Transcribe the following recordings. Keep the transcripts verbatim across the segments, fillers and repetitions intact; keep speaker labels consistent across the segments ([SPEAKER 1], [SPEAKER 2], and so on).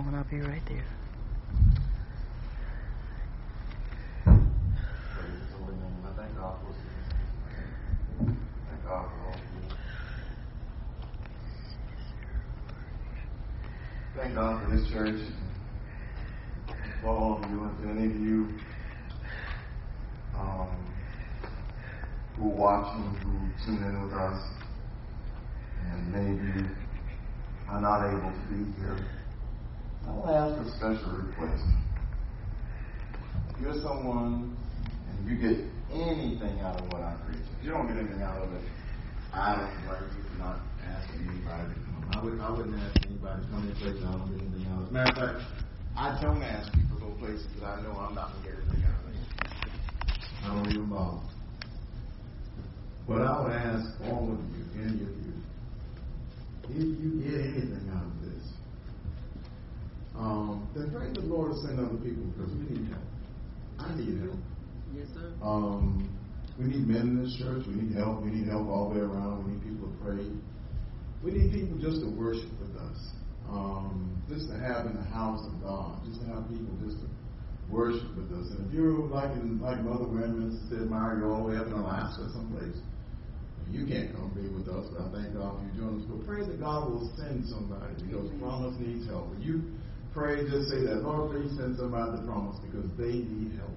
[SPEAKER 1] moment. I'll be right there.
[SPEAKER 2] Praise His holy name. I thank God for His Thank God for all of you. Thank God for this church, for all of you, and to any of you um, who are watching, who tune in with us, and maybe are not able to be here. I want to ask a special request. If you're someone and you get anything out of what I preach, if you don't get anything out of it, I don't blame you for not asking anybody to come. I, would, I wouldn't ask anybody to come to places I don't get anything out of. As a matter of fact, I don't ask people to go places that I know I'm not going to get anything out of it. I don't even bother. But I would ask all of you, any of you, if you get anything out of this, um, then pray the Lord to send other people, because we need help. I need help.
[SPEAKER 1] Yes, sir.
[SPEAKER 2] Um, we need men in this church. We need help. We need help all the way around. We need people to pray. We need people just to worship with us. Um, just to have in the house of God. Just to have people just to worship with us. And if you're like in, like Mother Wendman said, Mary, you're all the way up in Alaska someplace, you can't come be with us, but I thank God for you joining us. But pray that God will send somebody, because Promise needs help. When you pray, just say that, Lord, please send somebody to Promise, because they need help.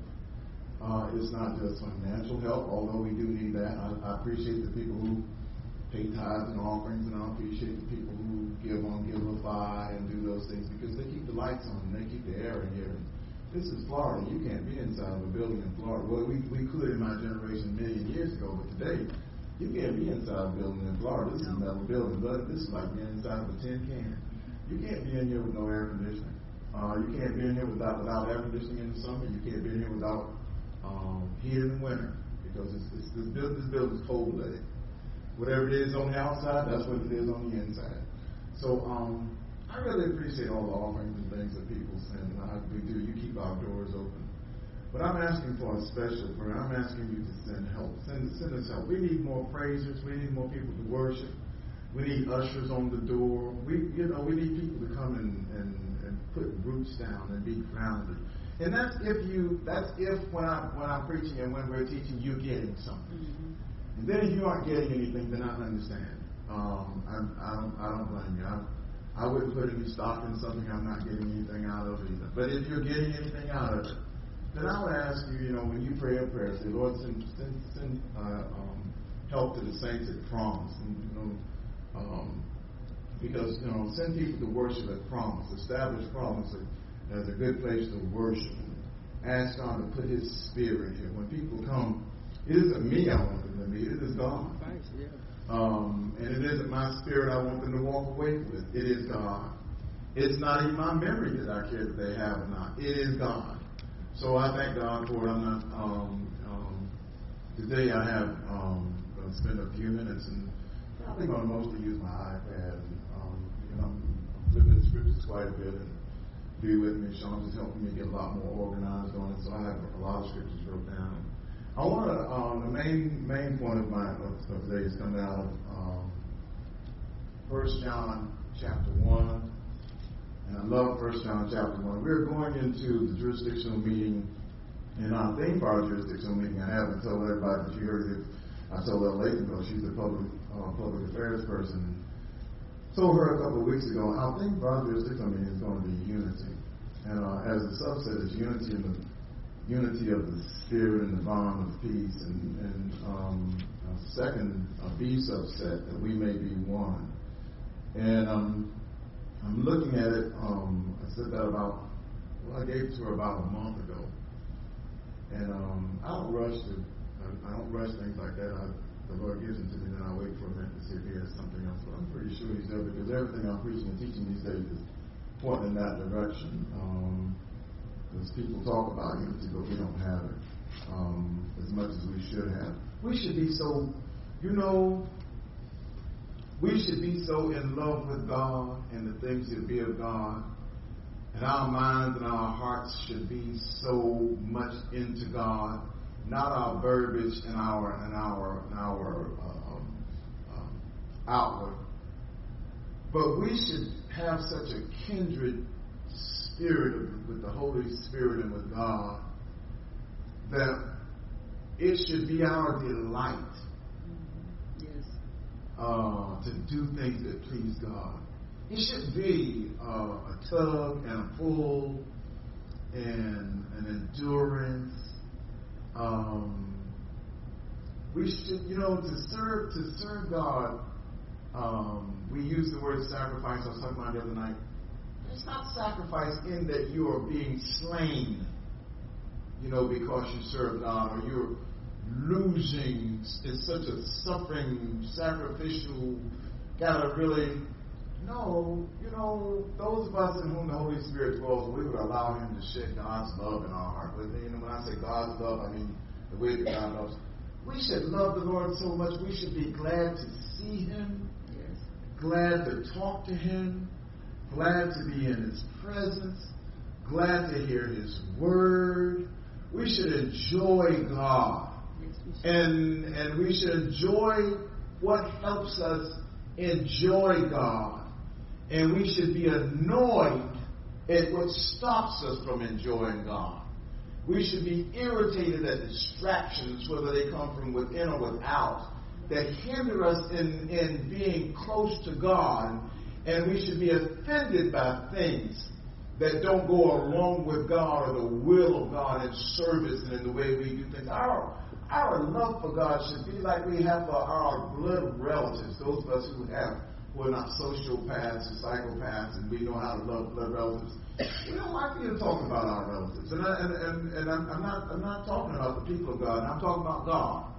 [SPEAKER 2] Uh, it's not just financial help, although we do need that. I, I appreciate the people who pay tithes and offerings, and I appreciate the people who give on Giveify and do those things, because they keep the lights on and they keep the air in here. This is Florida. You can't be inside of a building in Florida. Well, we, we could in my generation a million years ago, but today, you can't be inside a building in Florida. This is a metal building, but this is like being inside of a tin can. You can't be in here with no air conditioning. Uh, you can't be in here without without air conditioning in the summer. You can't be in here without um, heat in the winter, because it's, it's, this, build, this building's cold-blooded. Whatever it is on the outside, that's what it is on the inside. So um, I really appreciate all the offerings and things that people send. I, we do. You keep our doors open. But I'm asking for a special prayer. I'm asking you to send help. Send, send us help. We need more praisers. We need more people to worship. We need ushers on the door. We, you know, we need people to come and, and, and put roots down and be grounded. And that's if you. That's if when I when I'm preaching and when we're teaching, you're getting something. Mm-hmm. And then if you aren't getting anything, then I understand. Um, I, I don't. I don't blame you. I, I wouldn't put any stock in something I'm not getting anything out of either. But if you're getting anything out of it, then I would ask you, you know, when you pray a prayer, say, Lord, send, send, send uh, um, help to the saints at Promise. And, you know, um, because, you know, send people to worship at Promise. Establish Promise as a good place to worship. And ask God to put His Spirit here. When people come, it isn't me I want them to meet. It is God. Um, and it isn't my spirit I want them to walk away with. It is God. It's not even my memory that I care that they have or not. It is God. So I thank God for it. I'm not, um, um, today I have, um, going to spend a few minutes and probably going to mostly use my iPad. And, um, you know, I'm flipping the scriptures quite a bit and be with me. Sean just helping me get a lot more organized on it. So I have a lot of scriptures wrote down. I want to, um, the main, main point of my, of, of today is coming out of, um, First John chapter one. And I love First John chapter one. We're going into the jurisdictional meeting, and I think for our jurisdictional meeting, I haven't told everybody that you heard it. I told her later ago, she's the public uh, public affairs person. Told her a couple of weeks ago, I think for our jurisdictional meeting is going to be unity. And uh, as a subset, it's unity in the unity of the spirit and the bond of peace. And, and um, a second, a B subset, that we may be one. And um, I'm looking at it, um, I said that about, well, I gave it to her about a month ago. And um, I don't rush to, I, I don't rush things like that. I, the Lord gives them to me, then I wait for a minute to see if He has something else. But I'm pretty sure He's there, because everything I'm preaching and teaching these days is pointing in that direction. Um, because people talk about unity, but we don't have it um, as much as we should have. We should be so, you know, we should be so in love with God and the things that be of God. And our minds and our hearts should be so much into God, not our verbiage and our and our and our uh, um, um, outward. But we should have such a kindred Spirit, with the Holy Spirit and with God, that it should be our delight
[SPEAKER 1] yes.
[SPEAKER 2] uh, to do things that please God. It should be uh, a tug and a pull and an endurance. Um, we should, you know, to serve to serve God. Um, we use the word sacrifice. I was talking about the other night. It's not sacrifice in that you are being slain, you know, because you serve God, or you're losing. It's such a suffering, sacrificial, gotta really. No, you know, those of us in whom the Holy Spirit dwells, we would allow Him to shed God's love in our heart. You know, when I say God's love, I mean the way that God loves. We should love the Lord so much. We should be glad to see Him,
[SPEAKER 1] Yes.
[SPEAKER 2] glad to talk to Him, glad to be in His presence, glad to hear His word. We should enjoy God.
[SPEAKER 1] Yes, we should.
[SPEAKER 2] And, and we should enjoy what helps us enjoy God. And we should be annoyed at what stops us from enjoying God. We should be irritated at distractions, whether they come from within or without, that hinder us in, in being close to God. And we should be offended by things that don't go along with God or the will of God in service and in the way we do things. Our, our love for God should be like we have for our blood relatives, those of us who have who are not sociopaths or psychopaths, and we know how to love blood relatives. We don't like you to talk about our relatives, and I, and and, and I'm, I'm not I'm not talking about the people of God. I'm talking about God.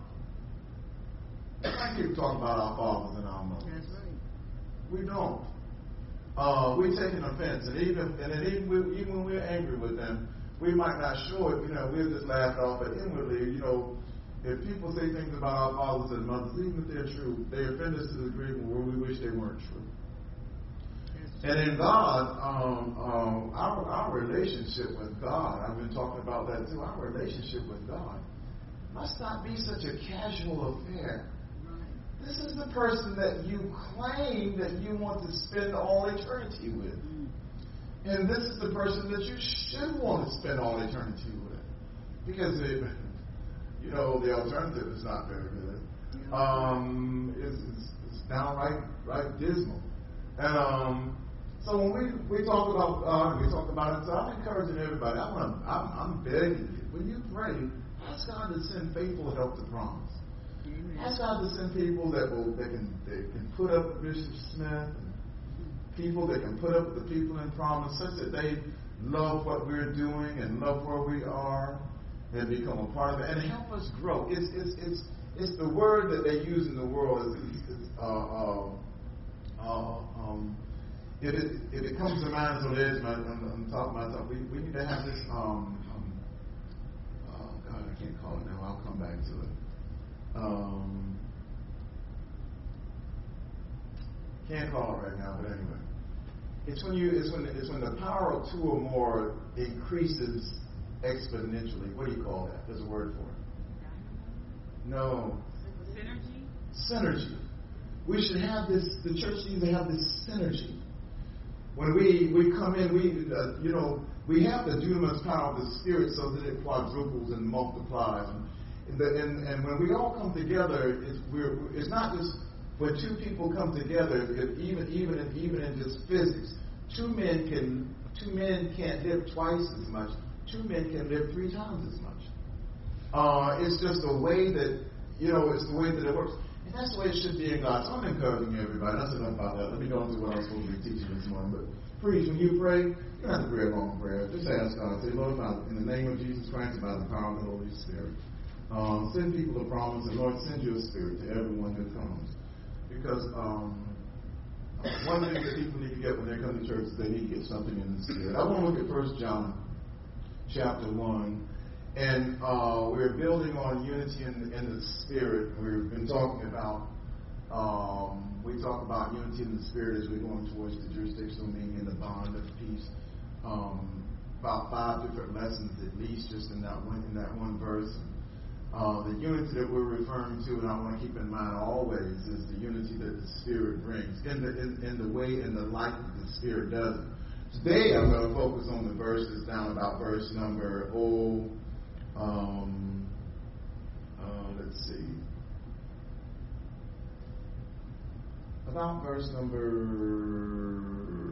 [SPEAKER 2] I like you to talk about our fathers and our mothers.
[SPEAKER 1] That's right.
[SPEAKER 2] We don't. Uh, we take an offense, and even and then even, we, even when we're angry with them, we might not show it. You know, we'll just laugh it off. But inwardly, you know, if people say things about our fathers and mothers, even if they're true, they offend us to the degree where we wish they weren't true. And in God, um, um, our our relationship with God, I've been talking about that too. Our relationship with God must not be such a casual affair. This is the person that you claim that you want to spend all eternity with. And this is the person that you should want to spend all eternity with. Because, it, you know, the alternative is not very good. Um, it's, it's, it's downright right dismal. And um, so when we, we talk about God, we talk about it, so I'm encouraging everybody. I wanna, I'm, I'm begging you, when you pray, ask God to send faithful help to promise. Ask God to send people that will that can that can put up with Bishop Smith, and people that can put up with the people in promise, such that they love what we're doing and love where we are and become a part of it and help us grow. It's it's it's it's the word that they use in the world is, is uh, uh, uh, um, if it if it comes to mind on the edge, I'm, I'm talking about something. We we need to have this. Um, um, oh God, I can't call it now. I'll come back to it. Um, can't call it right now, but anyway, it's when you it's when it's when the power of two or more increases exponentially. What do you call that? There's a word for it. No.
[SPEAKER 1] Synergy.
[SPEAKER 2] Synergy. We should have this. The church needs to have this synergy. When we we come in, we uh, you know we have the dunamis power of the Spirit, so that it quadruples and multiplies. And, And, the, and, and when we all come together, it's, we're, it's not just when two people come together. If even even in, even in just physics, two men can two men can't live twice as much. Two men can live three times as much. Uh, it's just the way that you know. It's the way that it works, and that's the way it should be in God. So I'm encouraging everybody. That's enough about that. Let me go on to what I was supposed to be teaching this morning. But please, when you pray, you don't have to pray a long prayer. Just ask God. Say, Lord, in the name of Jesus Christ, by the power of the Holy Spirit. Um, send people a promise, and Lord, send your Spirit to everyone who comes. Because um, one thing that people need to get when they come to church is they need to get something in the Spirit. I want to look at First John chapter one, and uh, we're building on unity in, in the Spirit. We've been talking about, um, we talk about unity in the Spirit as we're going towards the jurisdictional meaning and the bond of peace. Um, about five different lessons at least, just in that one in that one verse. Uh, the unity that we're referring to, and I want to keep in mind always, is the unity that the Spirit brings in the in, in the way and the light that the Spirit does it. Today I'm going to focus on the verses down about verse number, oh, um, uh, let's see, about verse number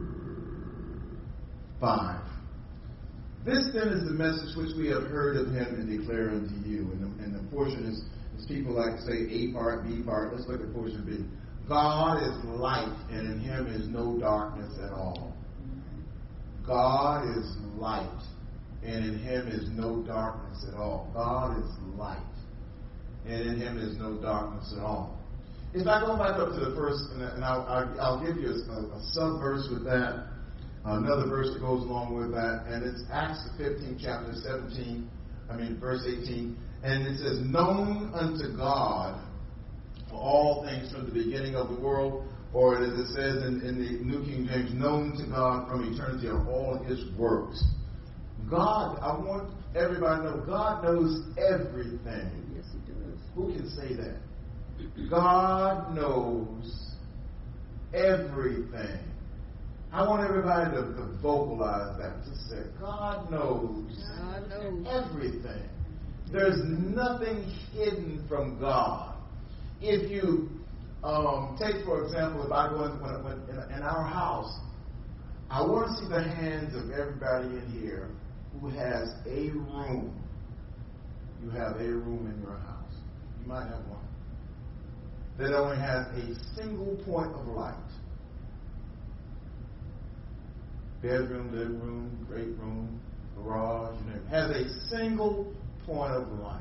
[SPEAKER 2] five. This then is the message which we have heard of him and declare unto you. And the, and the portion is, is people like to say A part, B part. Let's look at portion B. God is light, and in him is no darkness at all. God is light, and in him is no darkness at all. God is light, and in him is no darkness at all. If I go back up to the first, and I'll, I'll, I'll give you a, a sub-verse with that, another verse that goes along with that, and it's Acts the fifteenth chapter, seventeen, I mean verse eighteen, and it says, known unto God for all things from the beginning of the world, or as it says in, in the New King James, known to God from eternity of all his works. God, I want everybody to know, God knows everything.
[SPEAKER 1] Yes, he does.
[SPEAKER 2] Who can say that? God knows everything. I want everybody to, to vocalize that. Just say, God knows,
[SPEAKER 1] God knows
[SPEAKER 2] everything. There's nothing hidden from God. If you um, take, for example, if I go in, when, when, in, in our house, I want to see the hands of everybody in here who has a room. You have a room in your house. You might have one that only has a single point of light. Bedroom, living room, great room, garage, you know, has a single point of light.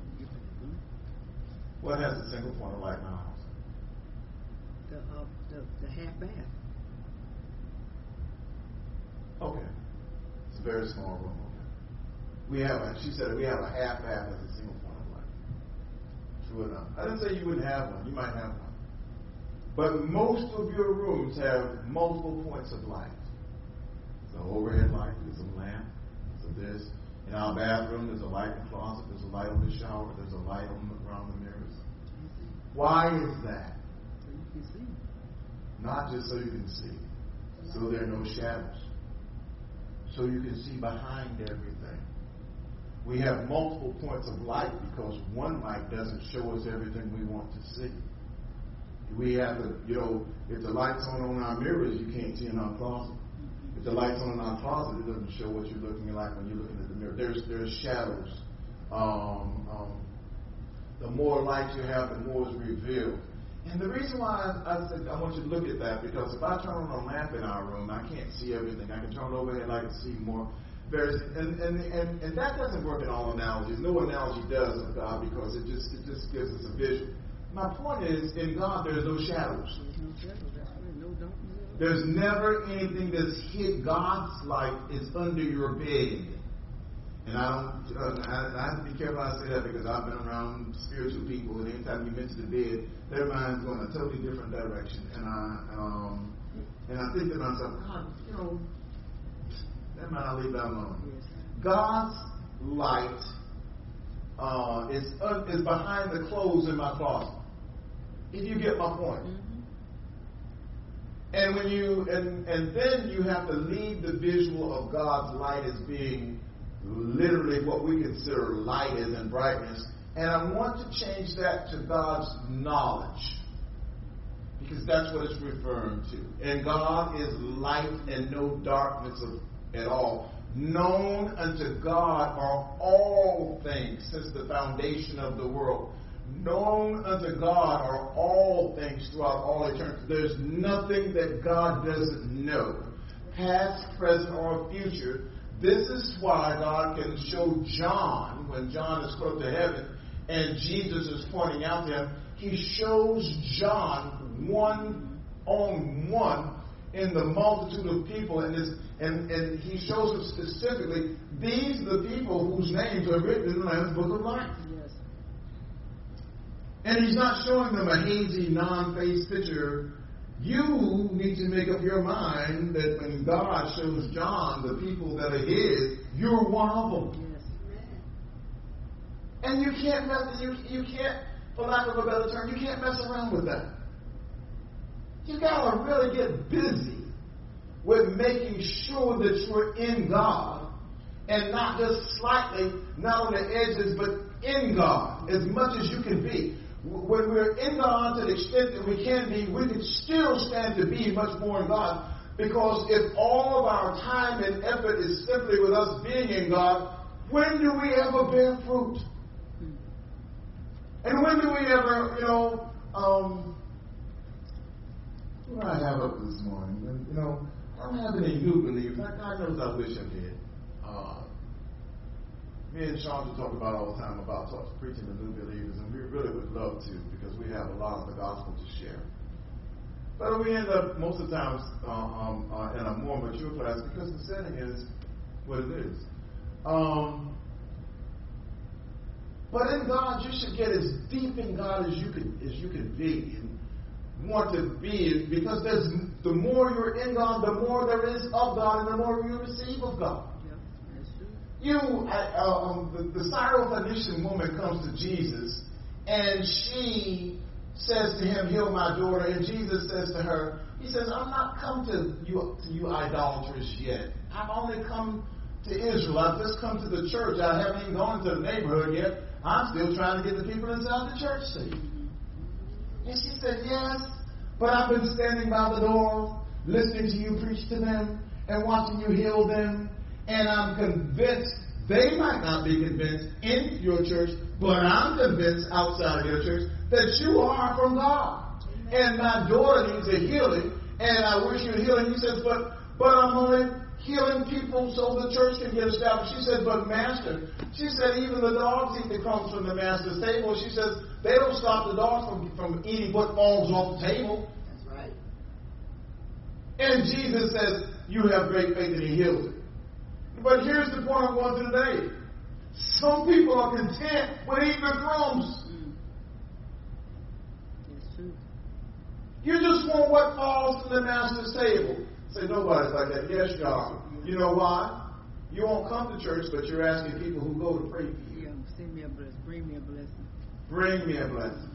[SPEAKER 2] What has a single point of light in our house?
[SPEAKER 1] The, uh, the, the half bath.
[SPEAKER 2] Okay. It's a very small room. Okay. We have a, she said we have a half bath as a single point of light. True enough. I didn't say you wouldn't have one. You might have one. But most of your rooms have multiple points of light. There's an overhead light, there's a lamp, there's a this. In our bathroom, there's a light in the closet, there's a light on the shower, there's a light on the, around the mirrors. Why is that?
[SPEAKER 1] So you can see.
[SPEAKER 2] Not just so you can see, so there are no shadows. So you can see behind everything. We have multiple points of light because one light doesn't show us everything we want to see. We have to, you know, if the light's on on our mirrors, you can't see in our closet. If the light's on in our closet, it doesn't show what you're looking like when you're looking at the mirror. There's there's shadows. Um, um, the more light you have, the more is revealed. And the reason why I, I said I want you to look at that, because if I turn on a lamp in our room, I can't see everything. I can turn it over and I can see more. There's, and, and, and, and that doesn't work in all analogies. No analogy does of God, because it just it just gives us a visual. My point is, in God, there's no shadows.
[SPEAKER 1] There's no shadows. That's right. No darkness.
[SPEAKER 2] There's never anything that's hid. God's light is under your bed. And I don't, uh, I, I have to be careful how I say that, because I've been around spiritual people, and anytime you mention the bed, their mind's going a totally different direction. And I, um, and I think to myself, God, you know, that might I'll leave that alone.
[SPEAKER 1] Yes.
[SPEAKER 2] God's light uh, is uh, is behind the clothes in my closet. If you get my point.
[SPEAKER 1] Mm-hmm.
[SPEAKER 2] And when you and and then you have to leave the visual of God's light as being literally what we consider light is and brightness. And I want to change that to God's knowledge, because that's what it's referring to. And God is light and no darkness of, at all. Known unto God are all things since the foundation of the world. Known unto God are all things throughout all eternity. There's nothing that God doesn't know, past, present, or future. This is why God can show John, when John is close to heaven and Jesus is pointing out to him, he shows John one on one in the multitude of people, and, this, and, and he shows him specifically, these are the people whose names are written in the Lamb's Book of Life.
[SPEAKER 1] Yes.
[SPEAKER 2] And he's not showing them a hazy, non-faced picture. You need to make up your mind that when God shows John the people that are his, you're one of them.
[SPEAKER 1] Yes.
[SPEAKER 2] And you can't mess, you, you can't, for lack of a better term, you can't mess around with that. You gotta really get busy with making sure that you're in God, and not just slightly, not on the edges, but in God, as much as you can be. When we're in God to the extent that we can be, we can still stand to be much more in God. Because if all of our time and effort is simply with us being in God, when do we ever bear fruit? And when do we ever, you know, um, what do I have up this morning? And, you know, I don't have any new believers. God knows I wish I did. Uh, me and Sean talk about all the time about talk, preaching to new believers, and we really would love to because we have a lot of the gospel to share. But we end up most of the times uh, um, uh, in a more mature class because the setting is what it is. Um, but in God, you should get as deep in God as you can as you can be and want to be, because there's the more you're in God, the more there is of God, and the more you receive of God. You, uh, um, the, the Syrophoenician woman comes to Jesus, and she says to him, "Heal my daughter." And Jesus says to her, he says, "I'm not come to you, to you idolaters yet. I've only come to Israel. I've just come to the church. I haven't even gone to the neighborhood yet. I'm still trying to get the people inside the church saved." And she said, "Yes, but I've been standing by the door, listening to you preach to them and watching you heal them. And I'm convinced, they might not be convinced in your church, but I'm convinced outside of your church that you are from God. And my daughter needs a healing, and I wish you'd heal." And he says, but, but I'm only healing people so the church can get established. She said, "But Master," she said, "even the dogs eat the crumbs from the master's table." She says, "They don't stop the dogs from, from eating what falls off the table."
[SPEAKER 1] That's right.
[SPEAKER 2] And Jesus says, "You have great faith," and he heals it. But here's the point I'm going to today. Some people are content with eating the crumbs.
[SPEAKER 1] Mm. That's true.
[SPEAKER 2] You just want what falls from the master's table. Say, nobody's like that. Yes, you are. You know why? You won't come to church, but you're asking people who go to pray for you.
[SPEAKER 1] Yeah, send me a blessing. Bring me a blessing.
[SPEAKER 2] Bring me a blessing.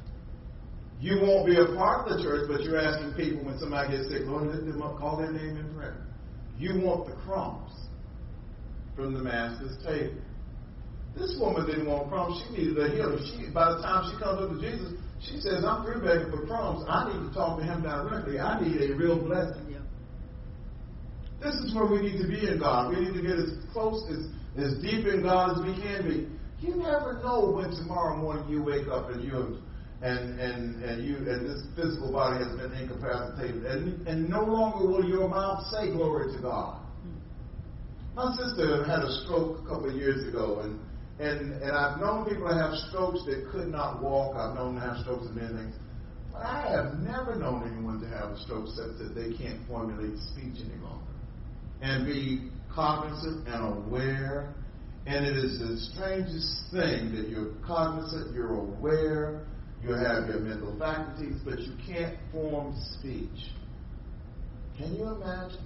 [SPEAKER 2] You won't be a part of the church, but you're asking people when somebody gets sick, "Lord, lift them up, call their name in prayer." You want the crumbs from the master's table. This woman didn't want crumbs. She needed a healing. She, by the time she comes up to Jesus, she says, "I'm through begging for crumbs. I need to talk to him directly. I need a real blessing."
[SPEAKER 1] Yeah.
[SPEAKER 2] This is where we need to be in God. We need to get as close, as, as deep in God as we can be. You never know when tomorrow morning you wake up and you and and and you and this physical body has been incapacitated, and and no longer will your mouth say glory to God. My sister had a stroke a couple of years ago, and, and, and I've known people that have strokes that could not walk. I've known them to have strokes and many things. But I have never known anyone to have a stroke such that they can't formulate speech any longer and be cognizant and aware. And it is the strangest thing that you're cognizant, you're aware, you have your mental faculties, but you can't form speech. Can you imagine?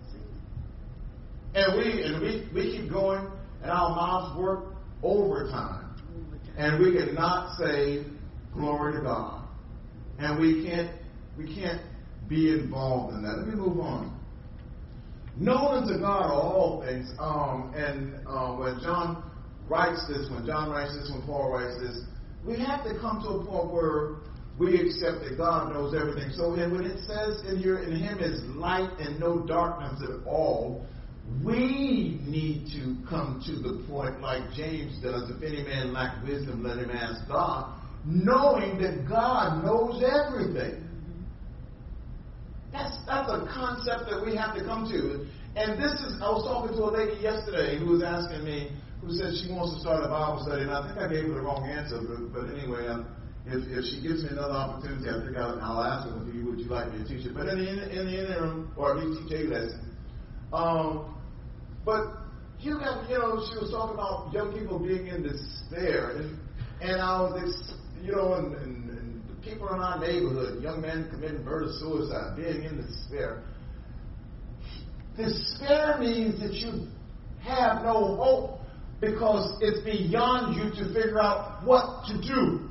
[SPEAKER 2] And we and we, we keep going, and our mouths work overtime. And we cannot say glory to God. And we can't we can't be involved in that. Let me move on. Known unto God are all things. Um, and uh, when John writes this, when John writes this, when Paul writes this, we have to come to a point where we accept that God knows everything. So and when it says in here, in him is light and no darkness at all, we need to come to the point like James does, if any man lack wisdom, let him ask God, knowing that God knows everything. That's that's a concept that we have to come to. And this is, I was talking to a lady yesterday who was asking me, who said she wants to start a Bible study, and I think I gave her the wrong answer, but, but anyway, um, if, if she gives me another opportunity, I think I'll, I'll ask her, would you, would you like me to teach it? But in the, in the interim, or at least teach a lesson, um, but you have, you know, she was talking about young people being in despair, and and I was, you know, and, and, and the people in our neighborhood, young men committing murder, suicide, being in despair. Despair means that you have no hope because it's beyond you to figure out what to do.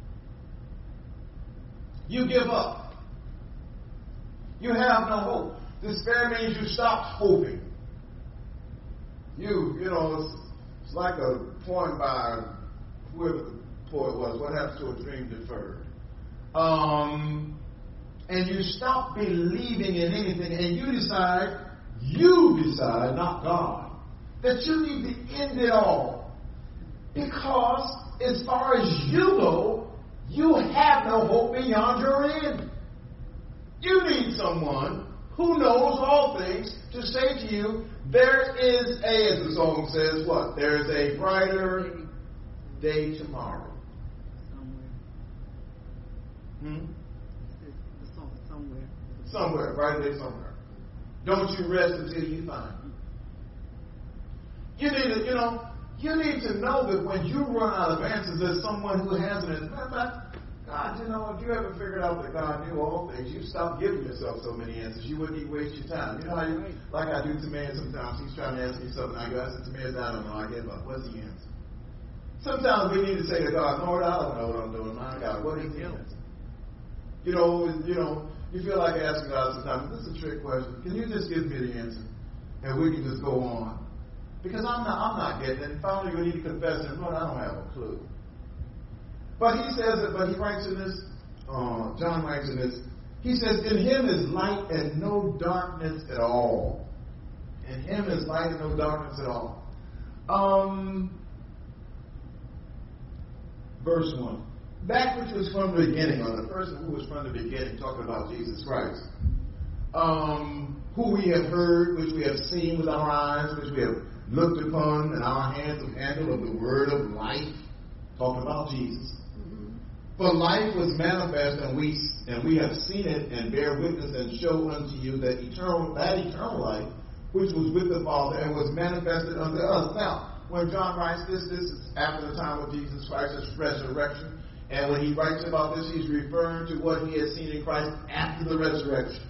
[SPEAKER 2] You give up. You have no hope. Despair means you stop hoping. You, you know, it's, it's like a poem by whoever the poet was. What happens to a dream deferred? Um, and you stop believing in anything, and you decide, you decide, not God, that you need to end it all. Because as far as you go, you have no hope beyond your end. You need someone who knows all things to say to you, there is a, as the song says, what? There is a brighter day tomorrow.
[SPEAKER 1] Somewhere.
[SPEAKER 2] Hmm?
[SPEAKER 1] It's the song somewhere.
[SPEAKER 2] Somewhere, brighter day somewhere. Don't you rest until you find it. You need to, you know, you need to know that when you run out of answers, there's someone who has an answer. God, you know, if you ever figured out that God knew all things, you stop giving yourself so many answers. You wouldn't even waste your time. You know how you, like I do to man sometimes. He's trying to ask me something. I go, I said to man, I don't know. I give up. What's the answer? Sometimes we need to say to God, Lord, I don't know what I'm doing. My God, what is the answer? You know, you know, you feel like asking God sometimes, this is a trick question. Can you just give me the answer? And we can just go on. Because I'm not, I'm not getting it. And finally we need to confess to him, Lord, I don't have a clue. But he says it, but he writes in this, uh, John writes in this, he says, in him is light and no darkness at all. In him is light and no darkness at all. Um, verse one. That which was from the beginning, or the person who was from the beginning, talking about Jesus Christ. Um, who we have heard, which we have seen with our eyes, which we have looked upon, and our hands have handled of the word of life. Talking about Jesus. For life was manifest, and we and we have seen it, and bear witness, and show unto you that eternal that eternal life, which was with the Father, and was manifested unto us. Now, when John writes this, this is after the time of Jesus Christ's resurrection, and when he writes about this, he's referring to what he has seen in Christ after the resurrection.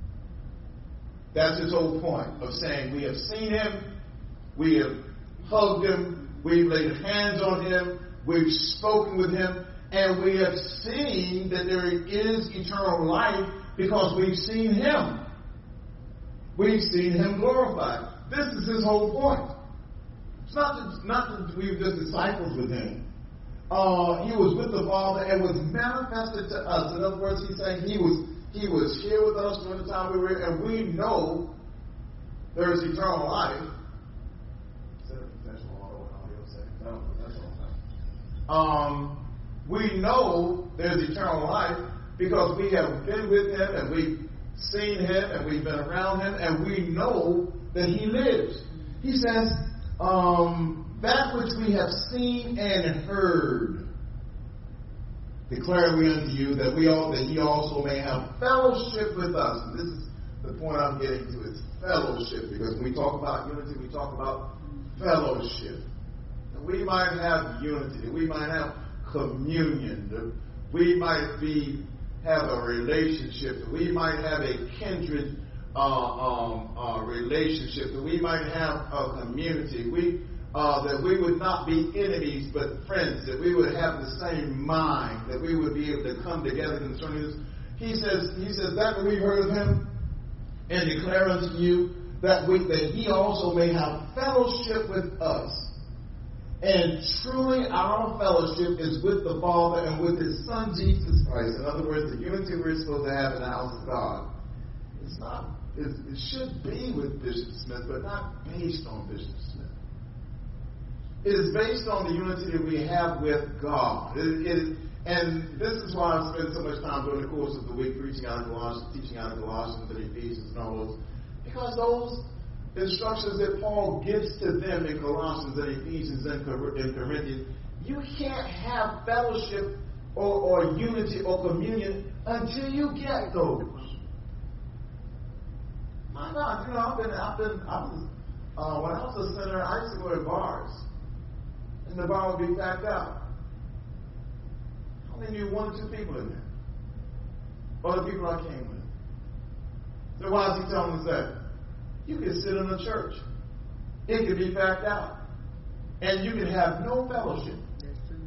[SPEAKER 2] That's his whole point of saying we have seen him, we have hugged him, we've laid hands on him, we've spoken with him. And we have seen that there is eternal life because we've seen him. We've seen him glorified. This is his whole point. It's not that, not that we were just disciples with him. Uh, he was with the Father and was manifested to us. In other words, he's saying he was he was here with us during the time we were here, and we know there is eternal life. Is that a potential audio second? No, that's all. Um. We know there's eternal life because we have been with him and we've seen him and we've been around him and we know that he lives. He says, um, that which we have seen and heard, declare we unto you that we all that ye also may have fellowship with us. And this is the point I'm getting to, is fellowship, because when we talk about unity, we talk about fellowship. And we might have unity, we might have communion, we might be have a relationship, we might have a kindred uh, um, uh, relationship, that we might have a community, we uh, that we would not be enemies but friends, that we would have the same mind, that we would be able to come together concerning this. He says, he says that we heard of him and declare unto you that we that he also may have fellowship with us. And truly our fellowship is with the Father and with his Son, Jesus Christ. In other words, the unity we're supposed to have in the house of God. It's not, it, it should be with Bishop Smith, but not based on Bishop Smith. It is based on the unity that we have with God. It, it, and this is why I spend so much time during the course of the week preaching out of Colossians, teaching out of Colossians and Ephesians and all those. Because those instructions that Paul gives to them in Colossians and Ephesians and Corinthians, you can't have fellowship or, or unity or communion until you get those. My God, you know, I've been, I've been, I was, uh, when I was a sinner, I used to go to bars, and the bar would be packed out. I only knew one or two people in there, or the people I came with. So why is he telling us that? You can sit in a church. It can be packed out. And you can have no fellowship.
[SPEAKER 1] That's true.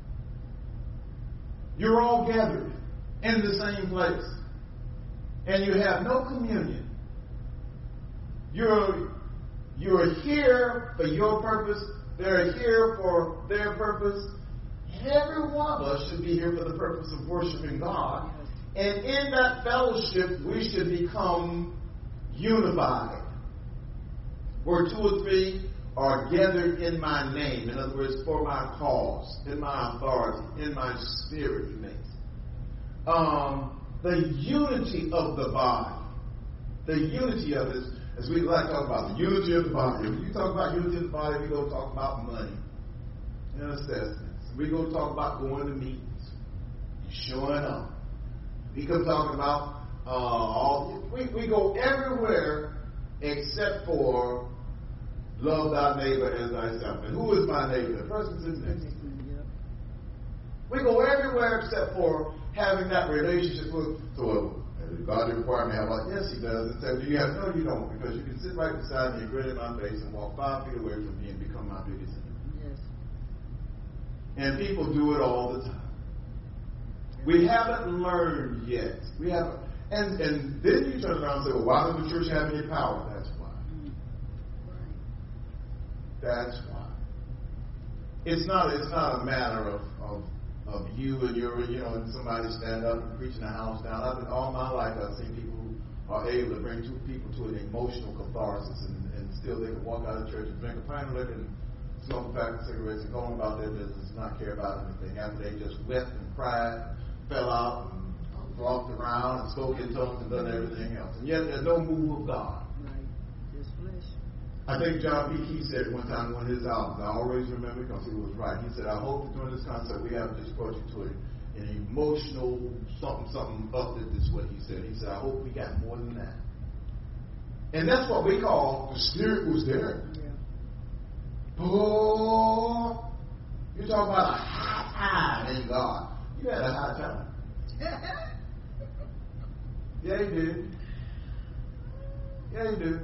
[SPEAKER 2] You're all gathered in the same place. And you have no communion. You're, you're here for your purpose. They're here for their purpose. And every one of us should be here for the purpose of worshiping God. And in that fellowship, we should become unified. Where two or three are gathered in my name. In other words, for my cause, in my authority, in my spirit, he makes. Um, the unity of the body. The unity of this, as we like to talk about, the unity of the body. If you talk about unity of the body, we go talk about money and assessments. We go talk about going to meetings and showing up. We come talking about uh, all. We, we go everywhere except for love thy neighbor as thyself. And who is my neighbor? The person sitting next to me. We go everywhere except for having that relationship with. So God didn't require me to have like, yes, he does. And said, do you have? No, you don't, because you can sit right beside me and grin in my face and walk five feet away from me and become my biggest enemy. Yes. And people do it all the time. We haven't learned yet. We haven't. And and then you turn around and say, well, why doesn't the church have any power? That's why. Right. That's why. It's not. It's not a matter of, of of you and your, you know, and somebody stand up and preaching the house down. I've been all my life. I've seen people who are able to bring two people to an emotional catharsis, and, and still they can walk out of church and drink a pint of liquor and smoke a pack of cigarettes and go on about their business and not care about anything. After they just wept and cried, fell out and walked around and spoke in tongues and done everything else. And yet there's no move of God.
[SPEAKER 1] Right. Just flesh.
[SPEAKER 2] I think John B. Key said one time in one of his albums, I always remember because he was right. He said, I hope that during this concert we haven't just brought you to a, an emotional something, something uplift, is what he said. He said, I hope we got more than that. And that's what we call the Spirit was there. Yeah. Oh, you're talking about a high time in God. You had a high time. Yeah, you did. Yeah, you did.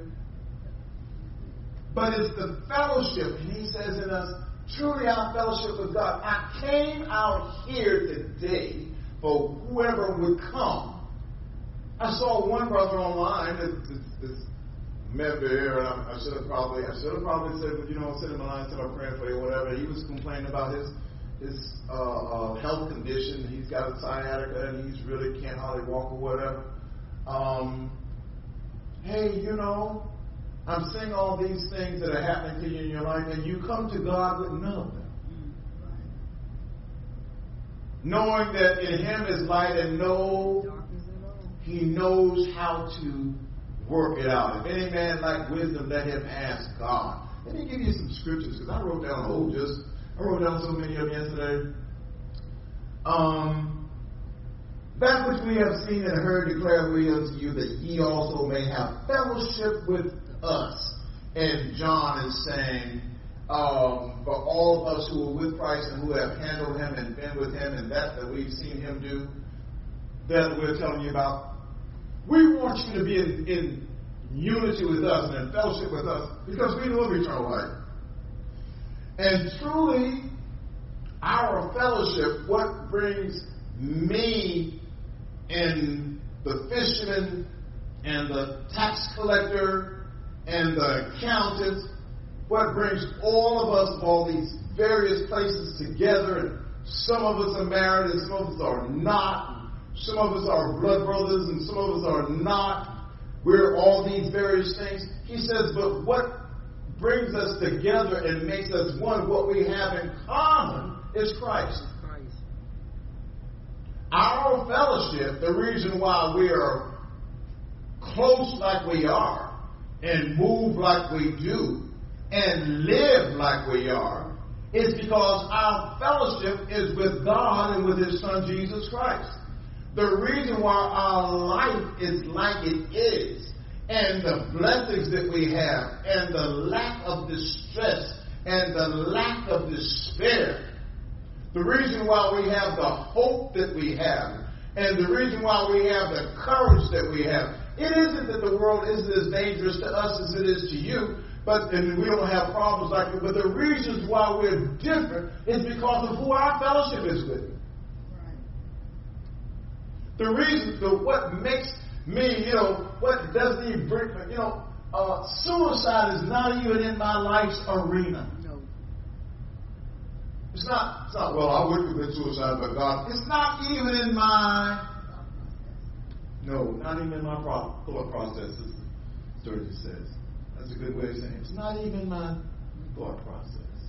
[SPEAKER 2] But it's the fellowship, and he says in us, truly our fellowship with God. I came out here today for whoever would come. I saw one brother online, this, this, this member here, and I, I should have probably, I should have probably said, but you know, send him a line, send him a prayer for you, whatever. He was complaining about his his uh, uh, health condition. He's got a sciatica, and he's really can't hardly walk or whatever. Um, hey, you know, I'm seeing all these things that are happening to you in your life, and you come to God with none of them. Right. Knowing that in Him is light and no, He knows how to work it out. If any man lack wisdom, let him ask God. Let me give you some scriptures, because I wrote down a whole just, I wrote down so many of them yesterday. Um, that which we have seen and heard declare we unto you, that ye also may have fellowship with us. And John is saying, um, for all of us who are with Christ and who have handled Him and been with Him, and that that we've seen Him do, that we're telling you about, we want you to be in, in unity with us and in fellowship with us, because we live eternal life. And truly, our fellowship, what brings me and the fisherman and the tax collector and the accountant, what brings all of us, all these various places together, and some of us are married and some of us are not, some of us are blood brothers and some of us are not, we're all these various things. He says, but what brings us together and makes us one, what we have in common, is Christ. Christ. Our fellowship, the reason why we are close like we are, and move like we do, and live like we are, is because our fellowship is with God and with His Son Jesus Christ. The reason why our life is like it is, and the blessings that we have, and the lack of distress, and the lack of despair, the reason why we have the hope that we have, and the reason why we have the courage that we have, it isn't that the world isn't as dangerous to us as it is to you, but and we don't have problems like it. But the reasons why we're different is because of who our fellowship is with. Right. The reason, the what makes me, you know, what does me bring, you know,
[SPEAKER 3] uh, suicide is not even in my life's arena.
[SPEAKER 1] No.
[SPEAKER 3] It's not, it's not, well, I would commit suicide, but God, it's not even in my, no, not even in my pro- thought process, as Sturgis says. That's a good way of saying it. It's not even my thought process.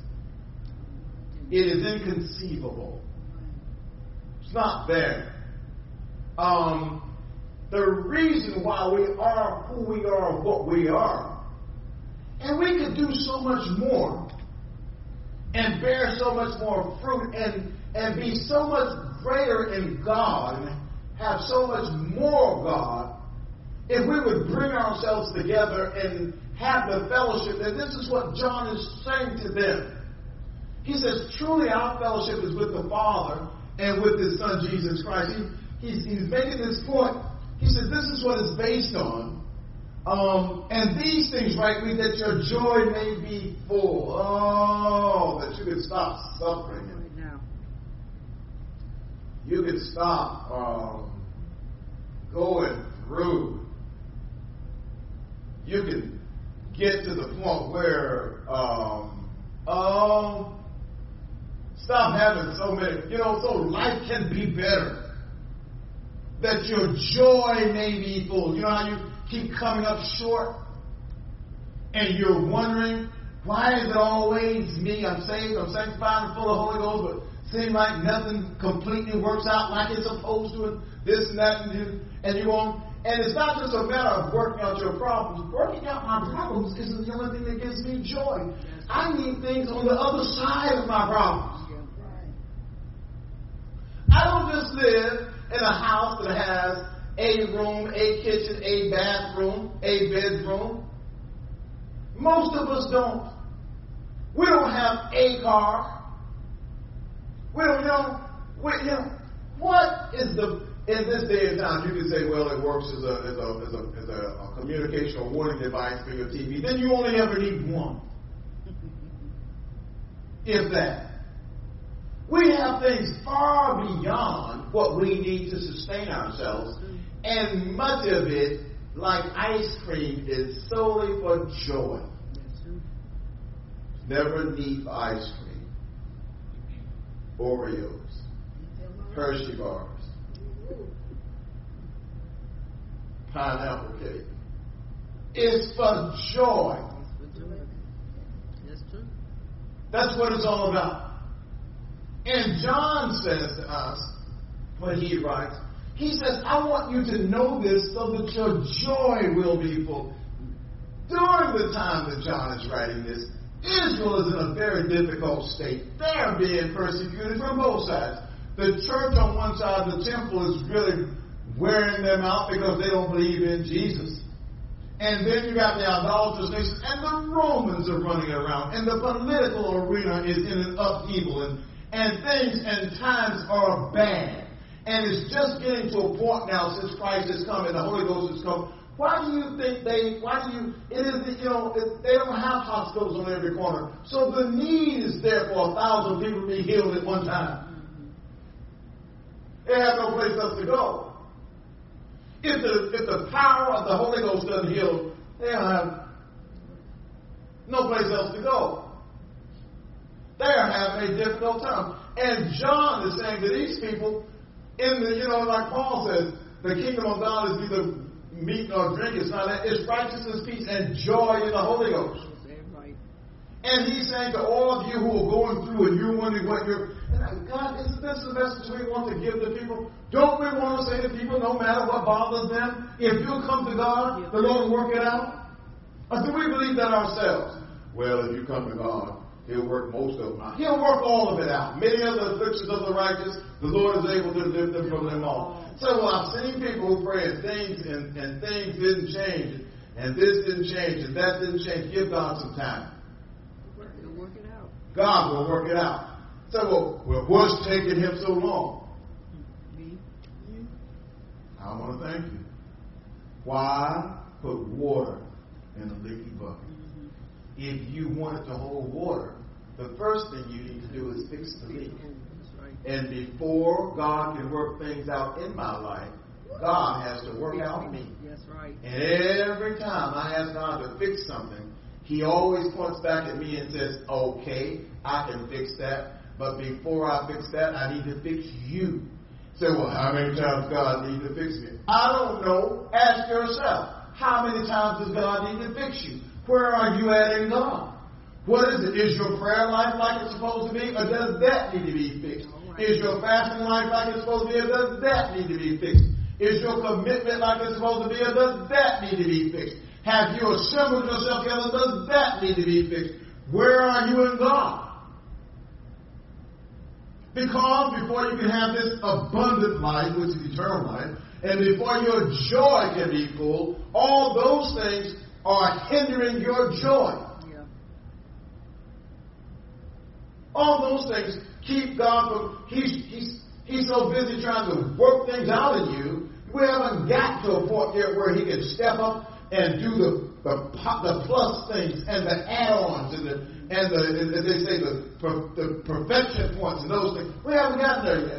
[SPEAKER 3] It is inconceivable. It's not there. Um, the reason why we are who we are, what we are, and we could do so much more, and bear so much more fruit, and and be so much greater in God, and have so much more God, if we would bring ourselves together and have the fellowship. And this is what John is saying to them. He says, truly our fellowship is with the Father and with His Son, Jesus Christ. He, he's, he's making this point. He said, this is what it's based on. Um, and these things, right, we, that your joy may be full. Oh, that you could stop suffering.
[SPEAKER 1] Right now.
[SPEAKER 3] You could stop um, going through. You can get to the point where, um, um, stop having so many, you know, so life can be better. That your joy may be full. You know how you keep coming up short? And you're wondering, why is it always me? I'm saved, I'm sanctified and full of Holy Ghost, but seems like nothing completely works out like it's supposed to, and this and that, and, and you on. And it's not just a matter of working out your problems. Working out my problems isn't the only thing that gives me joy. I need things on the other side of my problems. I don't just live in a house that has a room, a kitchen, a bathroom, a bedroom. Most of us don't. We don't have a car. We don't, you know, we, you know, what is the, in this day and time, you can say, well, it works as a, as a, as a, as a, a communication or warning device for your T V. Then you only ever need one. If that. We have things far beyond what we need to sustain ourselves, and much of it, like ice cream, is solely for joy. Never need ice cream, Oreos, Hershey bars, pineapple cake. It's for joy.
[SPEAKER 1] That's true.
[SPEAKER 3] That's what it's all about. And John says to us, when he writes, he says, I want you to know this so that your joy will be full. During the time that John is writing this, Israel is in a very difficult state. They are being persecuted from both sides. The church on one side, the temple, is really wearing them out because they don't believe in Jesus. And then you got the idolatrous nations, and the Romans are running around, and the political arena is in an upheaval, and And things and times are bad. And it's just getting to a point now since Christ has come and the Holy Ghost has come. Why do you think they, why do you, it is, you know, it, they don't have hospitals on every corner. So the need is there for a thousand people to be healed at one time. They have no place else to go. If the, if the power of the Holy Ghost doesn't heal, they don't have no place else to go. They are having a difficult time. And John is saying to these people, in the, you know, like Paul says, the kingdom of God is neither meat nor drink. It's not that. It's righteousness, peace, and joy in the Holy Ghost. And he's saying to all of you who are going through and you're wondering what you're, and God, isn't this the message we want to give to people? Don't we want to say to people, no matter what bothers them, if you'll come to God, the Lord will work it out? Or do we believe that ourselves? Well, if you come to God, He'll work most of them out. He'll work all of it out. Many of the afflictions of the righteous, the Lord is able to deliver them from them all. So well, I've seen people who pray and things and, and things didn't change, and this didn't change, and that didn't change. Give God some time.
[SPEAKER 1] He'll work it out.
[SPEAKER 3] God will work it out. So well, well what's taking Him so long?
[SPEAKER 1] Me.
[SPEAKER 3] I want to thank you. Why put water in a leaky bucket? Mm-hmm. If you want it to hold water, the first thing you need to do is fix the leak.
[SPEAKER 1] That's right.
[SPEAKER 3] And before God can work things out in my life, God has to work out in me.
[SPEAKER 1] That's right.
[SPEAKER 3] And every time I ask God to fix something, He always points back at me and says, okay, I can fix that. But before I fix that, I need to fix you. Say, well, how many times God need to fix me? I don't know. Ask yourself. How many times does God need to fix you? Where are you at in God? What is it? Is your prayer life like it's supposed to be, or does that need to be fixed? Is your fasting life like it's supposed to be, or does that need to be fixed? Is your commitment like it's supposed to be, or does that need to be fixed? Have you assembled yourself together, or does that need to be fixed? Where are you in God? Because before you can have this abundant life, which is eternal life, and before your joy can be full, all those things are hindering your joy.
[SPEAKER 1] Yeah.
[SPEAKER 3] All those things keep God from, he's, he's, he's so busy trying to work things out in you, we haven't got to a point yet where He can step up and do the, the, the plus things and the add-ons and the And the, as they say, the, the perfection points and those things. We haven't gotten there yet.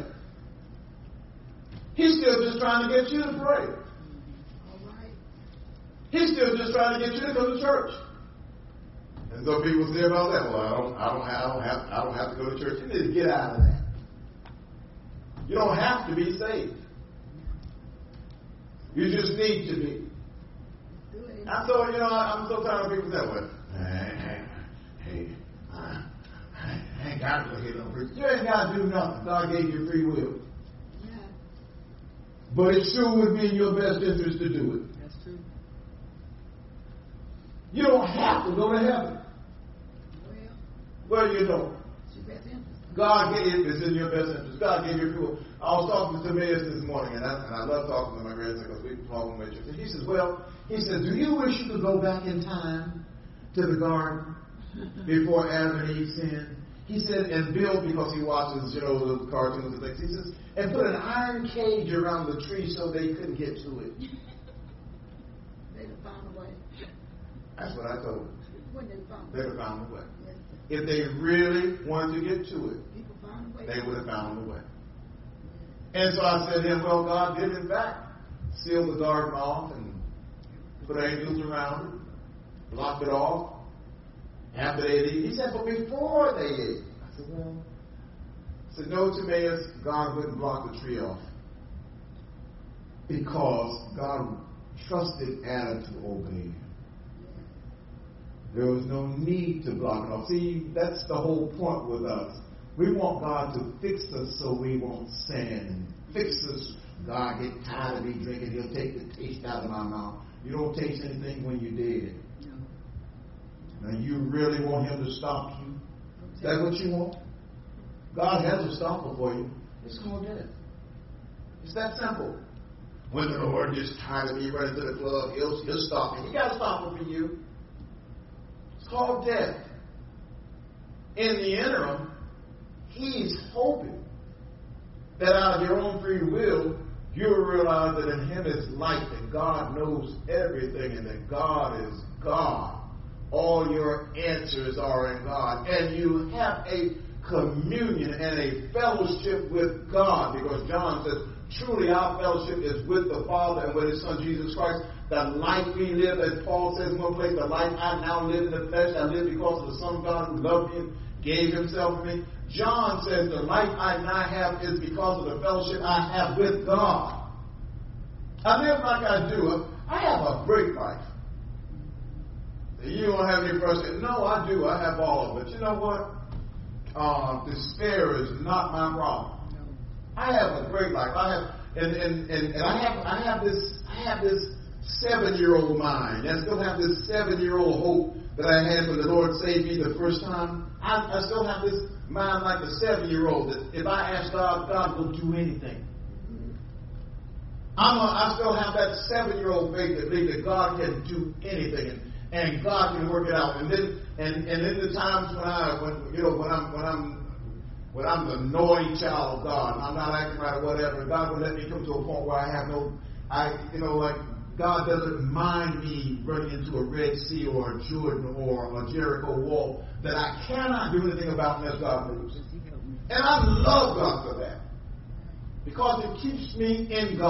[SPEAKER 3] He's still just trying to get you to pray.
[SPEAKER 1] All right.
[SPEAKER 3] He's still just trying to get you to go to church. And some people say about that, well, I don't, I don't, have, I don't have, I don't have to go to church. You need to get out of that. You don't have to be saved. You just need to be. I'm so, you know, I'm so tired of people saying, well, hey, hey, I, I ain't got to go hit no preacher. You ain't got to do nothing. God gave you free will.
[SPEAKER 1] Yeah.
[SPEAKER 3] But it sure would be in your best interest to do it.
[SPEAKER 1] That's true.
[SPEAKER 3] You don't have to go to heaven.
[SPEAKER 1] Well,
[SPEAKER 3] Well, you don't.
[SPEAKER 1] it's your best interest.
[SPEAKER 3] God gave it. It's in your best interest. God gave you free will. I was talking to Timaeus this morning, and I, and I love talking to my grandson because we talk with you. And he says, well, he says, do you wish you could go back in time to the garden before Adam and Eve sinned? He said, and build, because he watches, you know, the cartoons and things. He says, and put an iron cage around the tree so they couldn't get to it.
[SPEAKER 1] They'd have found a way.
[SPEAKER 3] That's what I told them.
[SPEAKER 1] Wouldn't they found
[SPEAKER 3] They would have found a way.
[SPEAKER 1] Yes.
[SPEAKER 3] If they really wanted to get to it,
[SPEAKER 1] People found a way.
[SPEAKER 3] they would have found a way. And so I said to him, well, God did in fact seal the garden off and put angels around it, blocked it off. After they ate, he said, but before they ate, I said, well, I said, no, Timaeus, God wouldn't block the tree off because God trusted Adam to obey him. There was no need to block it off. See, that's the whole point with us. We want God to fix us so we won't sin. Fix us. God get tired of me drinking. He'll take the taste out of my mouth. You don't taste anything when you're dead.
[SPEAKER 1] No.
[SPEAKER 3] Now, you really want Him to stop you? Is that what you want? God has a stopper for you. It's called death. It's that simple. When the Lord gets tired of me running to the club, He'll, he'll stop me. He got a stopper for you. It's called death. In the interim, He's hoping that out of your own free will, you'll realize that in Him is life, and God knows everything, and that God is God. All your answers are in God. And you have a communion and a fellowship with God, because John says, truly our fellowship is with the Father and with His Son Jesus Christ. The life we live, as Paul says in one place, the life I now live in the flesh, I live because of the Son of God who loved me and gave Himself for me. John says the life I now have is because of the fellowship I have with God. I live like I do. I have a great life. You don't have any frustration. No, I do. I have all of it. You know what? Uh, despair is not my problem.
[SPEAKER 1] No.
[SPEAKER 3] I have a great life. I have, and and, and, and I have I have this I have this seven-year-old mind. I still have this seven-year-old hope that I had when the Lord saved me the first time. I, I still have this mind like the seven-year-old that if I ask God, God will do anything. I'm a, I still have that seven-year-old faith that believes that God can do anything. And, And God can work it out. And then, and, and in the times when I, when you know, when I'm, when I'm, when I'm the naughty child of God, and I'm not acting right or whatever, God will let me come to a point where I have no, I, you know, like God doesn't mind me running into a Red Sea or a Jordan or a Jericho wall that I cannot do anything about unless God moves. And I love God for that, because it keeps me in God.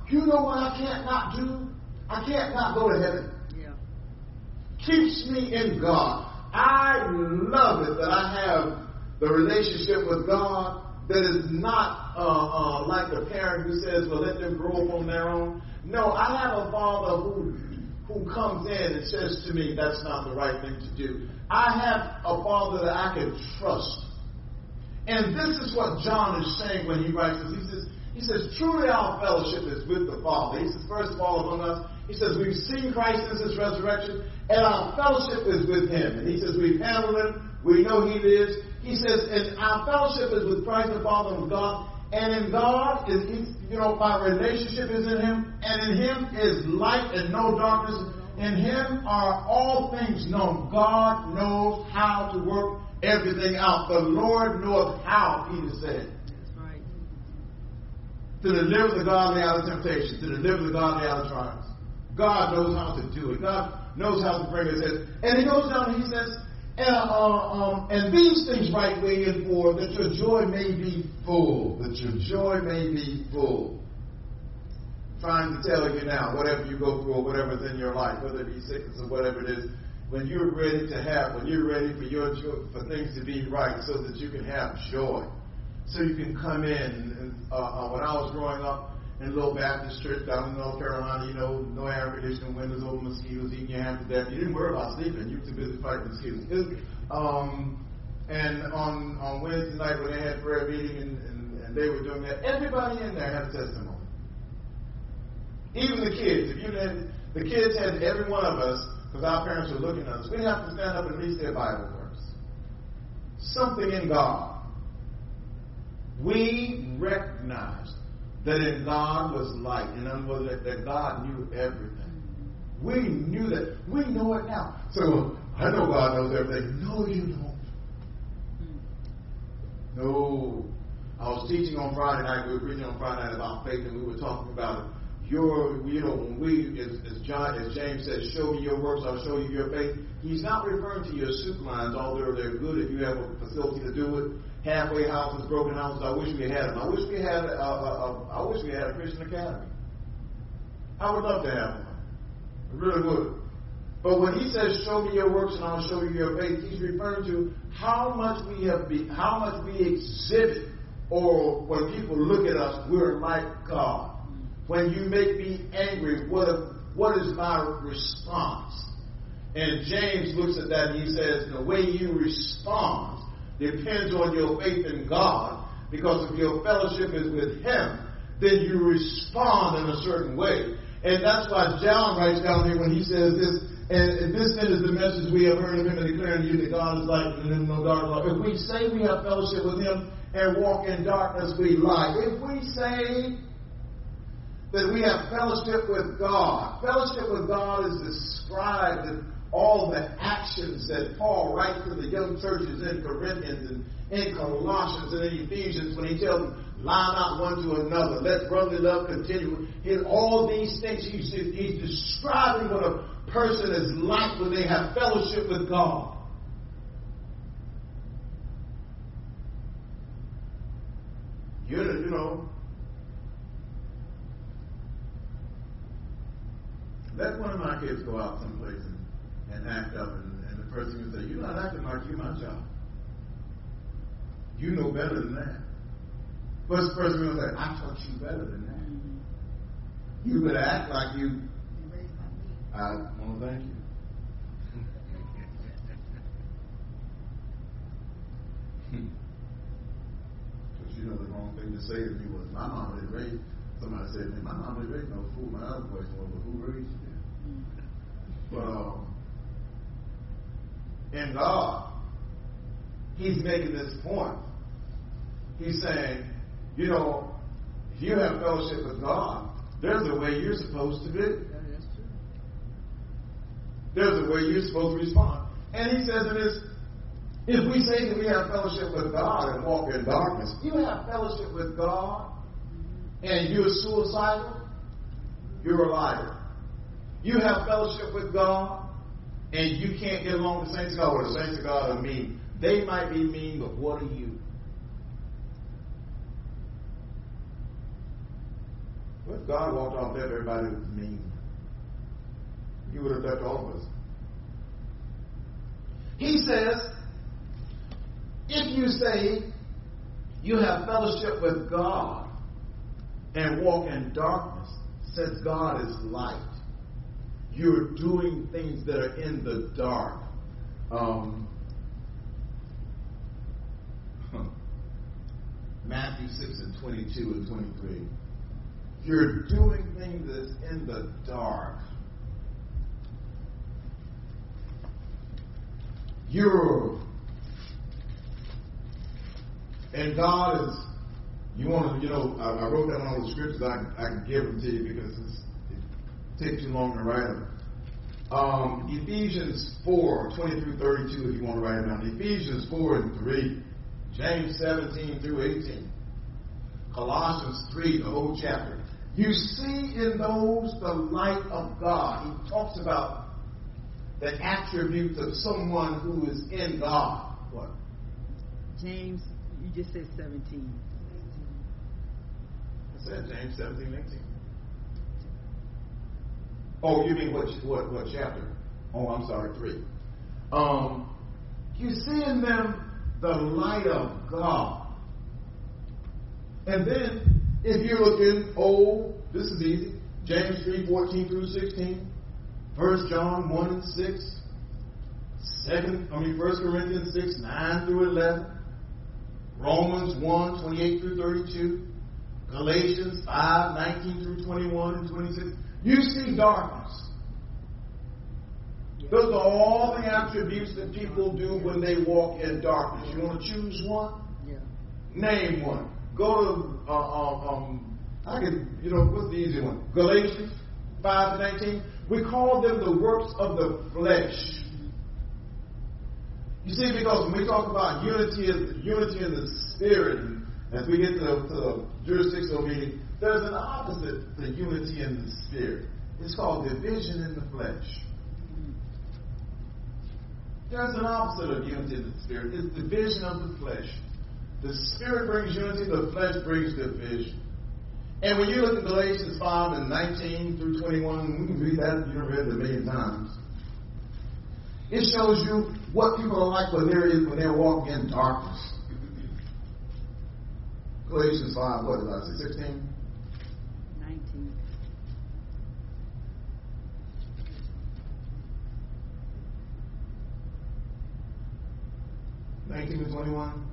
[SPEAKER 3] You know what I can't not do? I can't not go to heaven.
[SPEAKER 1] Yeah.
[SPEAKER 3] Keeps me in God. I love it that I have the relationship with God that is not uh, uh, like the parent who says, well, let them grow up on their own. No, I have a Father who who comes in and says to me, that's not the right thing to do. I have a Father that I can trust. And this is what John is saying when he writes this. He says, he says, truly our fellowship is with the Father. He says, first of all, among us, he says, we've seen Christ since his resurrection, and our fellowship is with him. And he says, we've handled him, we know he lives. He says, and our fellowship is with Christ the Father and with God. And in God, is, you know, my relationship is in him, and in him is light and no darkness. In him are all things known. God knows how to work everything out. The Lord knoweth how, Peter said.
[SPEAKER 1] That's right.
[SPEAKER 3] To deliver the godly out of temptation, to deliver the godly out of trials. God knows how to do it. God knows how to bring us in. And he goes down and he says, and, uh, um, and these things write we in for, that your joy may be full. That your joy may be full. Trying to tell you now, whatever you go through or whatever's in your life, whether it be sickness or whatever it is, when you're ready to have, when you're ready for your joy, for things to be right, so that you can have joy, so you can come in. And, uh, uh, when I was growing up in a little Baptist church down in North Carolina, you know, no air conditioning, windows open, mosquitoes eating your hand to death. You didn't worry about sleeping; you were too busy fighting mosquitoes. Um, and on on Wednesday night when they had prayer meeting and, and, and they were doing that, everybody in there had a testimony. Even the kids. If you had, the kids had every one of us, because our parents were looking at us, we'd have to stand up and read their Bible verse. Something in God. We recognized that in God was light. In other words, that, that God knew everything. We knew that. We know it now. So, I know God knows everything. No, you don't. No. I was teaching on Friday night. We were preaching on Friday night about faith, and we were talking about it. Your, you know, when we, as, as John, as James said, show me your works, I'll show you your faith. He's not referring to your soup lines, although they're good if you have a facility to do it. Halfway houses, broken houses. I wish we had them. I wish we had. A, a, a, I wish we had a Christian academy. I would love to have one. I really would. But when he says, "Show me your works, and I'll show you your faith," he's referring to how much we have, be, how much we exhibit, or when people look at us, we're like God. When you make me angry, what what is my response? And James looks at that and he says, the way you respond depends on your faith in God, because if your fellowship is with him, then you respond in a certain way. And that's why John writes down here when he says this, and this then is the message we have heard of him and declaring to you that God is light and in no darkness. If we say we have fellowship with him and walk in darkness, we lie. If we say that we have fellowship with God, fellowship with God is described in all the actions that Paul writes to the young churches in Corinthians and in Colossians and in Ephesians when he tells them, lie not one to another, let brotherly love continue. In all these things, he's, he's describing what a person is like when they have fellowship with God. You you know, let one of my kids go out someplace and, and act up, and, and the person will say, you're not acting like you're my child. You know better than that. But the person will say, I taught you better than that. Mm-hmm. You better act like you. I want to thank you. Because you know the wrong thing to say to me was, my mama didn't raise. Somebody said to me, my mama didn't raise no fool. My other question was, well, who raised you then? But um, in God, he's making this point. He's saying, you know, if you have fellowship with God, there's a way you're supposed to be.
[SPEAKER 1] That's true.
[SPEAKER 3] There's a way you're supposed to respond. And he says in this, if we say that we have fellowship with God and walk in darkness, you have fellowship with God and you're suicidal, you're a liar. You have fellowship with God and you can't get along with the saints of God. Well, the saints of God are mean. They might be mean, but what are you? What? if God walked off there, everybody was mean. He would have left all of us. He says, if you say you have fellowship with God and walk in darkness, since God is light, you're doing things that are in the dark. Um, Matthew six and twenty-two and twenty-three. You're doing things that's in the dark. You're, and God is, you want to, you know, I, I wrote down all the scriptures. I, I can give them to you because it's, it takes too long to write them. Um, Ephesians four, twenty through thirty-two, if you want to write it down. Ephesians four and three. James seventeen through eighteen. Colossians three, the whole chapter. You see in those the light of God. He talks about the attributes of someone who is in God. What?
[SPEAKER 1] James, you just said seventeen.
[SPEAKER 3] I said James seventeen, eighteen. Oh, you mean what, what, what chapter? Oh, I'm sorry, three. Um, you see in them the light of God. And then, if you're looking, oh, this is easy. James three, fourteen through sixteen. First John one and six. Second, I mean, First Corinthians six, nine through eleven. Romans one, twenty-eight through thirty-two. Galatians five, nineteen through twenty-one and twenty-six. You see darkness. Those are all the attributes that people do when they walk in darkness. You want to choose one?
[SPEAKER 1] Yeah.
[SPEAKER 3] Name one. Go to, uh, uh, um, I can, you know, what's the easy one? Galatians five to nineteen. We call them the works of the flesh. You see, because when we talk about unity, unity in the spirit, and as we get to, to the jurisdictional meeting, there's an opposite to unity in the spirit. It's called division in the flesh. There's an opposite of unity in the spirit. It's division of the flesh. The spirit brings unity, the flesh brings division. And when you look at Galatians five and nineteen through twenty-one, we can read that, you've read it a million times. It shows you what people are like when they're, in, when they're walking in darkness. Galatians five, what did I say, sixteen?
[SPEAKER 1] nineteen.
[SPEAKER 3] nineteen to twenty-one?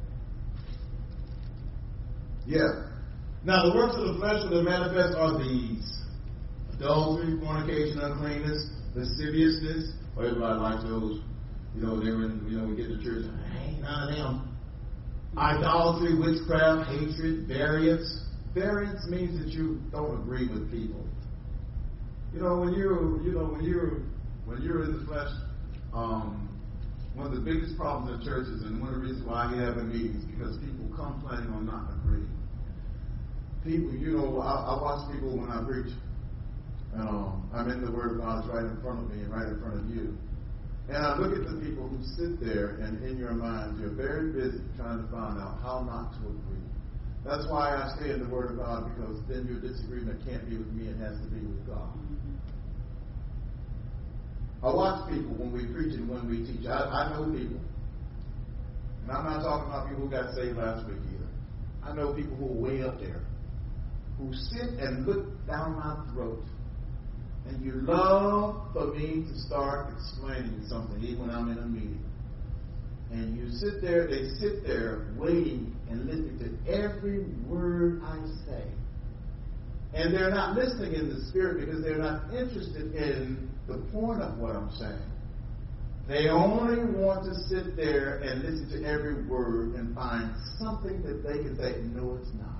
[SPEAKER 3] Yeah. Now the works of the flesh that are manifest are these: adultery, fornication, uncleanness, lasciviousness. Or everybody likes those. You know, they're in, you know, we get to church and I ain't none of them. Idolatry, witchcraft, hatred, variance. Variance means that you don't agree with people. You know, when you're, you know, when you're, when you're in the flesh, um, one of the biggest problems in churches, and one of the reasons why we have a meeting, is because people come planning on not agreeing. People, you know, I, I watch people when I preach. Um, I'm in the Word of God is right in front of me and right in front of you. And I look at the people who sit there, and in your mind, you're very busy trying to find out how not to agree. That's why I stay in the Word of God, because then your disagreement can't be with me, it has to be with God. I watch people when we preach and when we teach. I, I know people. And I'm not talking about people who got saved last week either. I know people who are way up there, who sit and look down my throat. And you love for me to start explaining something, even when I'm in a meeting. And you sit there, they sit there waiting and listening to every word I say. And they're not listening in the spirit because they're not interested in the point of what I'm saying. They only want to sit there and listen to every word and find something that they can say, no, it's not.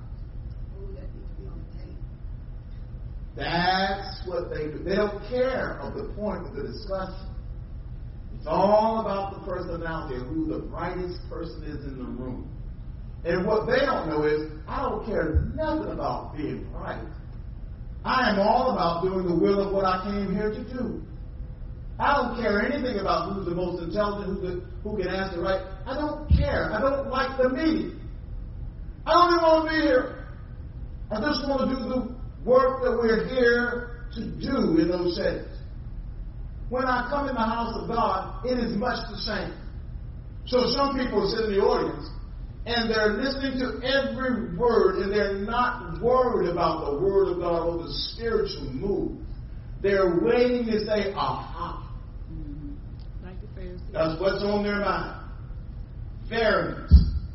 [SPEAKER 3] That's what they do. They don't care of the point of the discussion. It's all about the personality of who the brightest person is in the room. And what they don't know is, I don't care nothing about being right. I am all about doing the will of what I came here to do. I don't care anything about who's the most intelligent, who, the, who can answer right. I don't care. I don't like the meeting. I don't even want to be here. I just want to do the work that we're here to do in those settings. When I come in the house of God, it is much the same. So some people sit in the audience and they're listening to every word and they're not worried about the word of God or the spiritual move. They're waiting to say, aha.
[SPEAKER 1] Mm-hmm. Like the Pharisees.
[SPEAKER 3] That's what's on their mind. Fairness.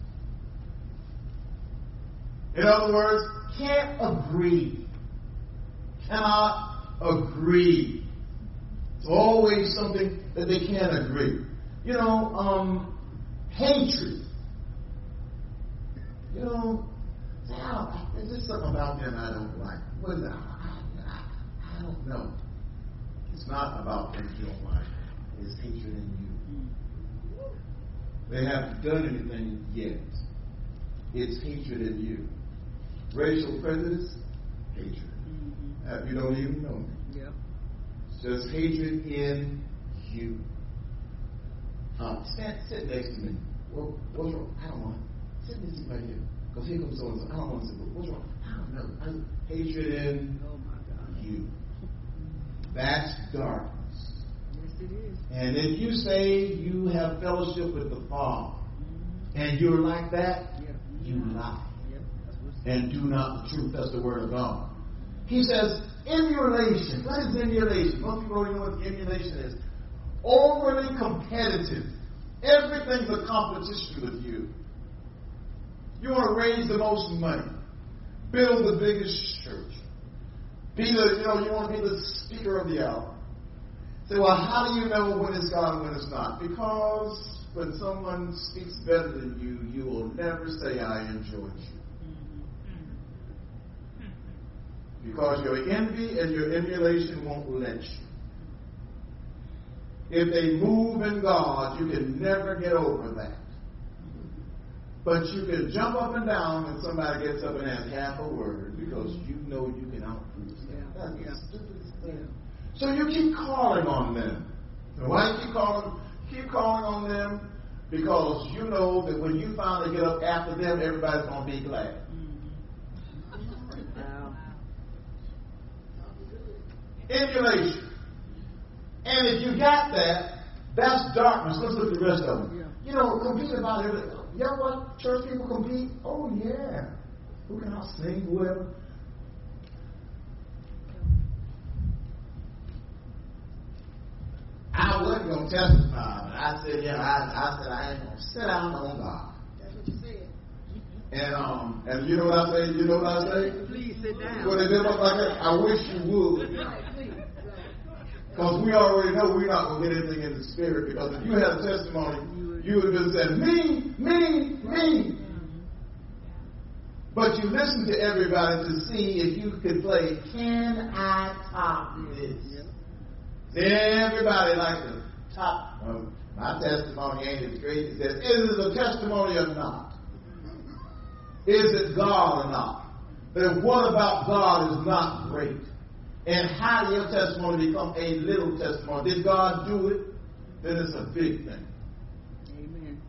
[SPEAKER 3] In other words, can't agree. Cannot agree. It's always something that they can't agree. You know, um, hatred. You know, wow, there's just something about them I don't like. What is that? I, I, I don't know. It's not about things you don't like. It's hatred in you. They haven't done anything yet. It's hatred in you. Racial prejudice, hatred. Mm-hmm. Uh, you don't even know me.
[SPEAKER 1] Yep.
[SPEAKER 3] It's just hatred in you. Uh, stand, sit next to me. Well, what's wrong? I don't want to. Sit next to me right here. Because here comes so and so. I don't want to sit. What's wrong? I don't know. I, hatred in
[SPEAKER 1] oh my God.
[SPEAKER 3] you. That's darkness.
[SPEAKER 1] Yes, it is.
[SPEAKER 3] And if you say you have fellowship with the Father, mm-hmm. and you're like that, yep. you lie.
[SPEAKER 1] Yep.
[SPEAKER 3] And do not the truth. That's the word of God. He says, emulation. What is emulation? Most people don't even know what emulation is. Overly competitive. Everything's a competition with you. You want to raise the most money. Build the biggest church. Be the, you know, you want to be the speaker of the hour. Say, well, how do you know when it's God and when it's not? Because when someone speaks better than you, you will never say, I enjoyed you. Because your envy and your emulation won't let you. If they move in God, you can never get over that. But you can jump up and down when somebody gets up and has half a word because you know you can outprove them. That's
[SPEAKER 1] yeah.
[SPEAKER 3] the stupidest thing. So you keep calling on them. And why do you keep calling? Keep calling on them because you know that when you finally get up after them, everybody's going to be glad.
[SPEAKER 1] Wow.
[SPEAKER 3] Emulation. And if you got that, that's darkness. Let's look at the rest of them. Yeah. You know, compete about everything. You know what? Church people compete? Oh, yeah. Who can I sing? Whoever. I wasn't going to testify, but I said, yeah, I, I said, I ain't going to sit down on God.
[SPEAKER 1] That's what you said.
[SPEAKER 3] And um, and you know what I say? You know what I say?
[SPEAKER 1] Please sit down.
[SPEAKER 3] When they did look like that, I wish you would. Because we already know we're not going to get anything in the spirit. Because if you had a testimony, you would have been saying, me, me, me. But you listen to everybody to see if you could play, can I top this? Everybody like to top. Um, my testimony ain't as great as this. Is it a testimony or not? Is it God or not? Then what about God is not great? And how did your testimony become a little testimony? Did God do it? Then it's a big thing.
[SPEAKER 1] Amen.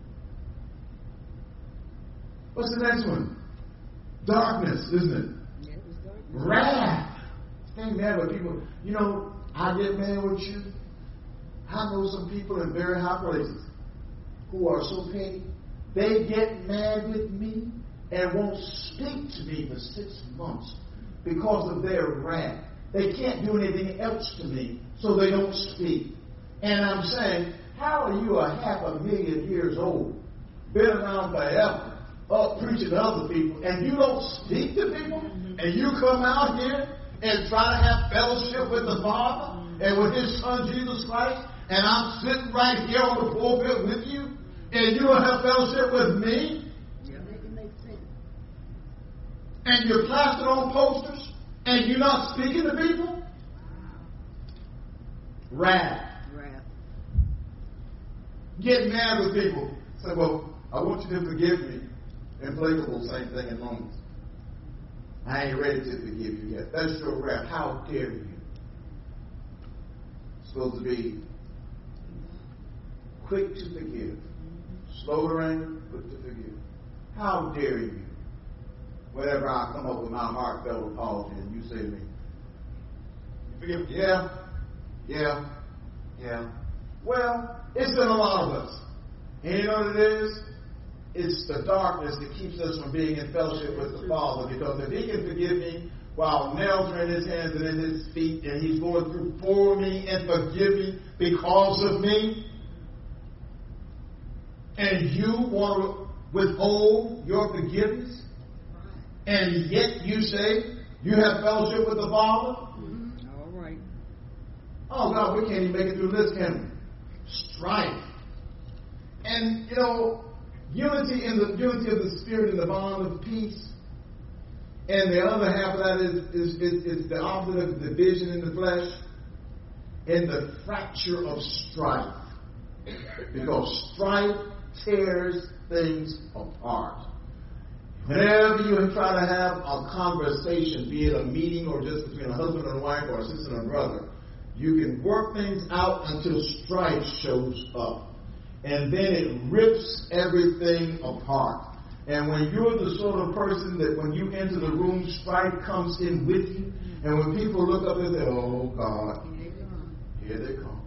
[SPEAKER 3] What's the next one? Darkness, isn't it?
[SPEAKER 1] Yeah, it was darkness.
[SPEAKER 3] Wrath. Staying mad with people. You know, I get mad with you. I know some people in very high places who are so petty. They get mad with me and won't speak to me for six months because of their wrath. They can't do anything else to me, so they don't speak. And I'm saying, how are you a half a million years old, been around forever, up preaching to other people, and you don't speak to people? And you come out here and try to have fellowship with the Father and with His Son, Jesus Christ, and I'm sitting right here on the pulpit with you, and you don't have fellowship with me?
[SPEAKER 1] Yeah, make it make sense.
[SPEAKER 3] And you're plastered on posters, and you're not speaking to people? Wrath.
[SPEAKER 1] Wrath.
[SPEAKER 3] Get mad with people. Say, well, I want you to forgive me. Implacable, same thing in Romans. I ain't ready to forgive you yet. That's your wrath. How dare you? It's supposed to be quick to forgive. Slow to anger, quick to forgive. How dare you? whenever I come up with my heartfelt apology and you say to me, you forgive me? Yeah, yeah, yeah. Well, it's in a lot of us. And you know what it is? It's the darkness that keeps us from being in fellowship with the Father. Because if He can forgive me while nails are in His hands and in His feet, and He's going through for me and forgive me because of me, and you want to withhold your forgiveness, and yet you say you have fellowship with the Father?
[SPEAKER 1] Mm-hmm. All right.
[SPEAKER 3] Oh, God, we can't even make it through this, can we? Strife. And, you know, unity in the unity of the Spirit and the bond of peace. And the other half of that is, is, is, is the opposite of division in the flesh and the fracture of strife. Because strife tears things apart. Whenever you try to have a conversation, be it a meeting or just between a husband and a wife or a sister and a brother, you can work things out until strife shows up. And then it rips everything apart. And when you're the sort of person that when you enter the room, strife comes in with you. And when people look up and say, oh, God,
[SPEAKER 1] Here they come.
[SPEAKER 3] here they come.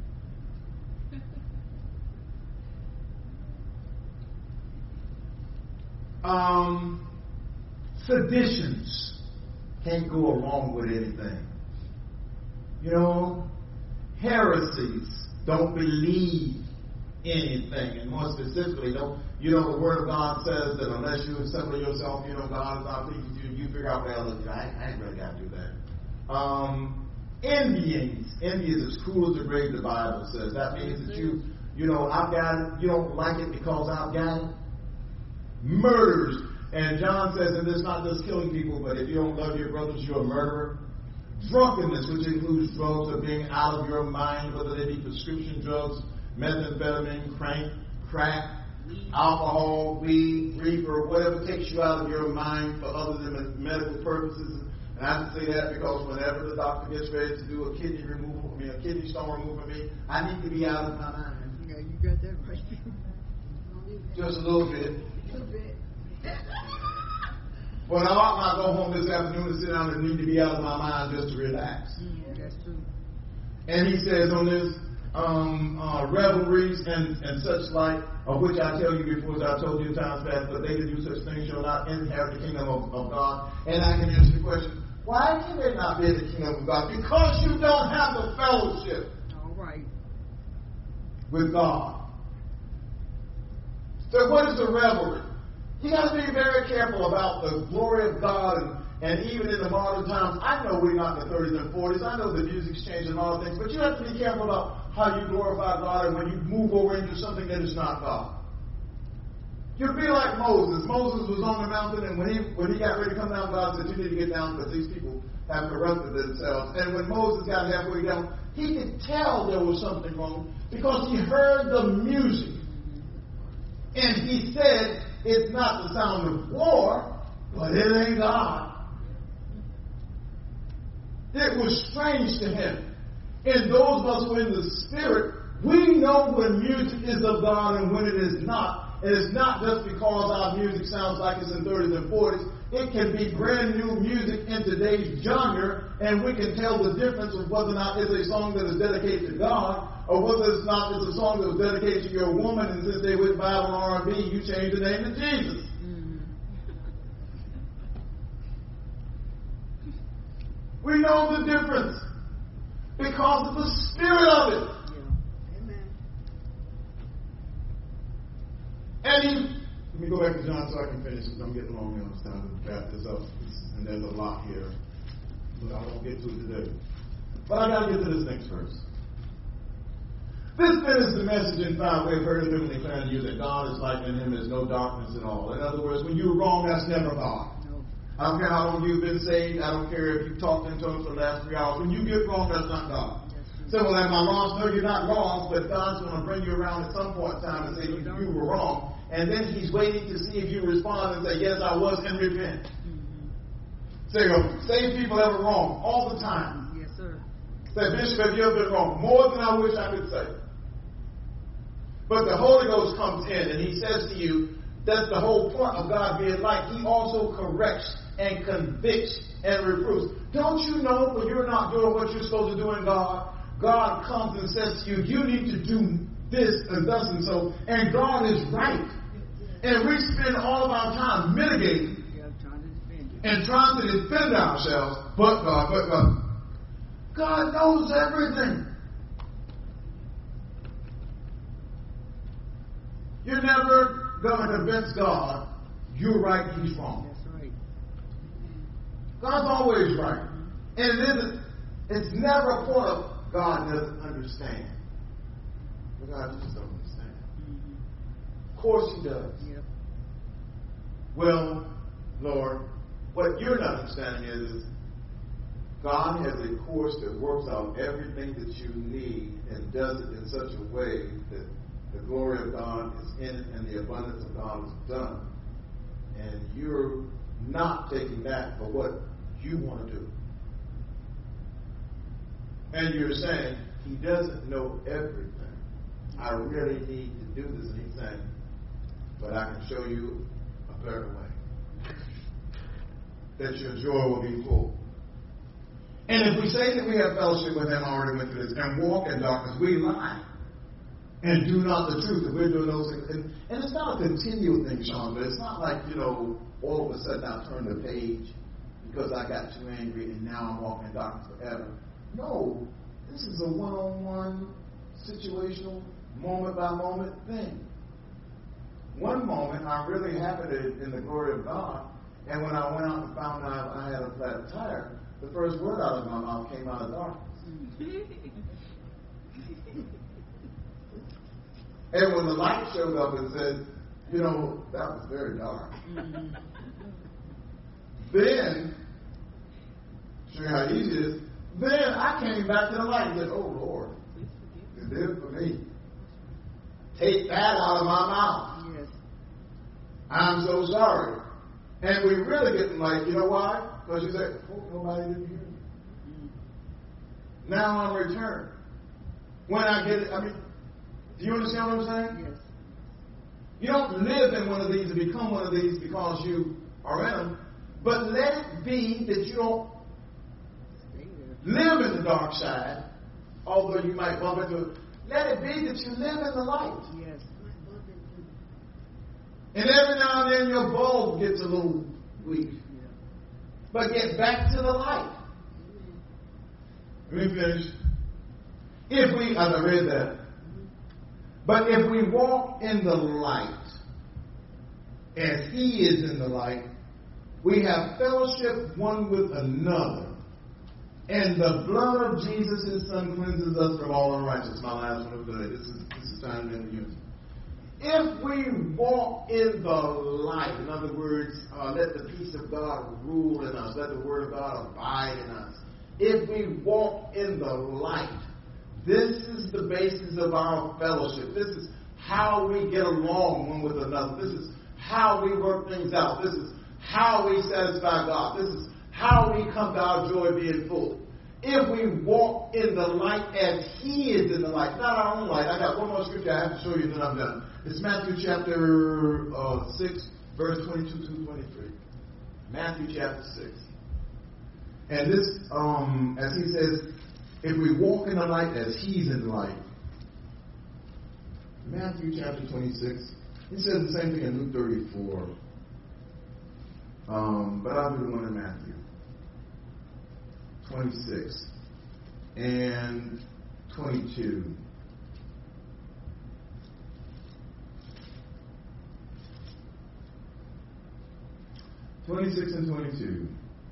[SPEAKER 3] Um, seditions can't go along with anything. You know, heresies don't believe anything. And more specifically, don't, you know, the Word of God says that unless you assemble yourself, you know, God is not pleased with you, you figure out, well, look, I, I ain't really got to do that. Um, envyings. Envy is as cruel as the grave, the Bible says. That means that you, you know, I've got it, you don't like it because I've got it. Murders. And John says, and it's not just killing people, but if you don't love your brothers, you're a murderer. Drunkenness, which includes drugs of being out of your mind, whether they be prescription drugs, methamphetamine, crank, crack, alcohol, weed, reefer, whatever takes you out of your mind for other than medical purposes. And I have to say that because whenever the doctor gets ready to do a kidney removal, I mean a kidney stone removal for me, I need to be out of my mind.
[SPEAKER 1] Yeah, you got that right.
[SPEAKER 3] Just a little bit.
[SPEAKER 1] A little bit.
[SPEAKER 3] But I ought not go home this afternoon and sit down and need to be out of my mind just to relax.
[SPEAKER 1] Mm, that's true.
[SPEAKER 3] And he says on this, um, uh, revelries and, and such like, of which I tell you before, as I told you in times past, but they that do such things shall not inherit the kingdom of, of God. And I can answer the question, why can they not be in the kingdom of God? Because you don't have the fellowship
[SPEAKER 1] All right.
[SPEAKER 3] with God. So what is the revelry? You got to be very careful about the glory of God, and, and even in the modern times, I know we're not in the thirties and forties. I know the music's changing and all things, but you have to be careful about how you glorify God and when you move over into something that is not God. You'll be like Moses. Moses was on the mountain, and when he when he got ready to come down, God said, you need to get down because these people have corrupted themselves. And when Moses got halfway down, he could tell there was something wrong because he heard the music. And he said, it's not the sound of war, but it ain't God. It was strange to him. And those of us who are in the Spirit, we know when music is of God and when it is not. And it's not just because our music sounds like it's in thirties and forties. It can be brand new music in today's genre, and we can tell the difference of whether or not it's a song that is dedicated to God, or whether it's not it's a song that was dedicated to your woman, and since they went Bible and R and B, you changed the name to Jesus.
[SPEAKER 1] Mm-hmm.
[SPEAKER 3] We know the difference because of the spirit of it.
[SPEAKER 1] Yeah. Amen.
[SPEAKER 3] And he, let me go back to John so I can finish because I'm getting long now. It's time to wrap this up. And there's a lot here, but I won't get to it today. But I got to get to this next verse. This then is the message in five. We've heard him declaring to you that God is light and in him is no darkness at all. In other words, when you're wrong, that's never God.
[SPEAKER 1] No.
[SPEAKER 3] I don't care how long you've been saved. I don't care if you've talked in tongues for the last three hours. When you get wrong, that's not God. So, well, am I wrong? No, you're not wrong, but God's going to bring you around at some point in time and say you, you were wrong. And then he's waiting to see if you respond and say, yes, I was, and repent.
[SPEAKER 1] Mm-hmm.
[SPEAKER 3] Say, save people ever wrong all the time.
[SPEAKER 1] Yes, sir.
[SPEAKER 3] Say, Bishop, have you ever been wrong? More than I wish I could say. But the Holy Ghost comes in and he says to you, That's the whole point of God being light. He also corrects and convicts and reproves. Don't you know when you're not doing what you're supposed to do in God, God comes and says to you, you need to do this and thus and so, and God is right. And we spend all of our time mitigating
[SPEAKER 1] Yeah, trying to defend you.
[SPEAKER 3] and trying to defend ourselves, but God, but God. God knows everything. You're never going to convince God you're right, He's wrong.
[SPEAKER 1] That's right.
[SPEAKER 3] God's always right. And it isn't, it's never a point of God doesn't understand. But God just doesn't understand.
[SPEAKER 1] Mm-hmm.
[SPEAKER 3] Of course He does.
[SPEAKER 1] Yep.
[SPEAKER 3] Well, Lord, what you're not understanding is, is God has a course that works out everything that you need and does it in such a way that the glory of God is in it and the abundance of God is done. And you're not taking that for what you want to do. And you're saying, He doesn't know everything. I really need to do this. And He's saying, but I can show you a better way. That your joy will be full. And if we say that we have fellowship with Him, I already went through this, and walk in darkness, we lie. And do not the truth. If we're doing those things. And, and it's not a continual thing, Sean, but it's not like, you know, all of a sudden I turn the page because I got too angry and now I'm walking in darkness forever. No. This is a one-on-one, situational, moment-by-moment thing. One moment, I'm really happy in the glory of God, and when I went out and found out I had a flat tire, the first word out of my mouth came out of darkness. And when the light showed up and said, you know, that was very dark. Mm-hmm. Then, show you how easy it is, then I came back to the light and said, oh, Lord, you did it for me. Take that out of my mouth.
[SPEAKER 1] Yes.
[SPEAKER 3] I'm so sorry. And we really get like, you know why? Because you say, oh, nobody didn't hear me. Mm-hmm. Now I'm returned. When I get it, I mean, do you understand what I'm saying?
[SPEAKER 1] Yes.
[SPEAKER 3] You don't live in one of these and become one of these because you are in them. But let it be that you don't live in the dark side, although you might bump into it. Let it be that you live in the light.
[SPEAKER 1] Yes.
[SPEAKER 3] And every now and then your bulb gets a little weak.
[SPEAKER 1] Yeah.
[SPEAKER 3] But get back to the light. Let me finish. If we, as I read that, but if we walk in the light, as He is in the light, we have fellowship one with another. And the blood of Jesus, His Son, cleanses us from all unrighteousness. My last one of the day. This is, this is time in the unity. If we walk in the light, in other words, uh, let the peace of God rule in us, let the Word of God abide in us. If we walk in the light, this is the basis of our fellowship. This is how we get along one with another. This is how we work things out. This is how we satisfy God. This is how we come to our joy being full. If we walk in the light as He is in the light, not our own light. I got one more scripture I have to show you, then I'm done. It's Matthew chapter uh, six, verse twenty-two to twenty-three. Matthew chapter six. And this, um, as He says, if we walk in the light as He's in the light. Matthew chapter twenty-six. He says the same thing in Luke thirty-four. Um, but I'll do the one in Matthew twenty-six and twenty-two. twenty-six and twenty-two.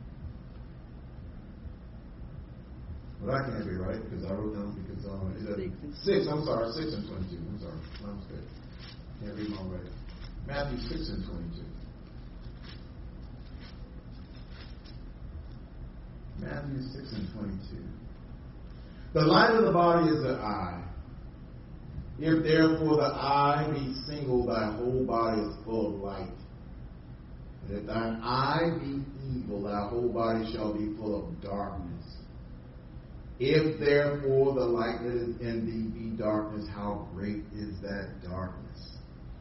[SPEAKER 3] But I can't be right because I wrote down because um, is that six. I'm sorry, six and twenty-two. I'm sorry, my mistake. Can't read my way. Matthew six and twenty-two. Matthew six and twenty-two. The light of the body is the eye. If therefore the eye be single, thy whole body is full of light. And if thine eye be evil, thy whole body shall be full of darkness. If therefore the light that is in thee be darkness, how great is that darkness?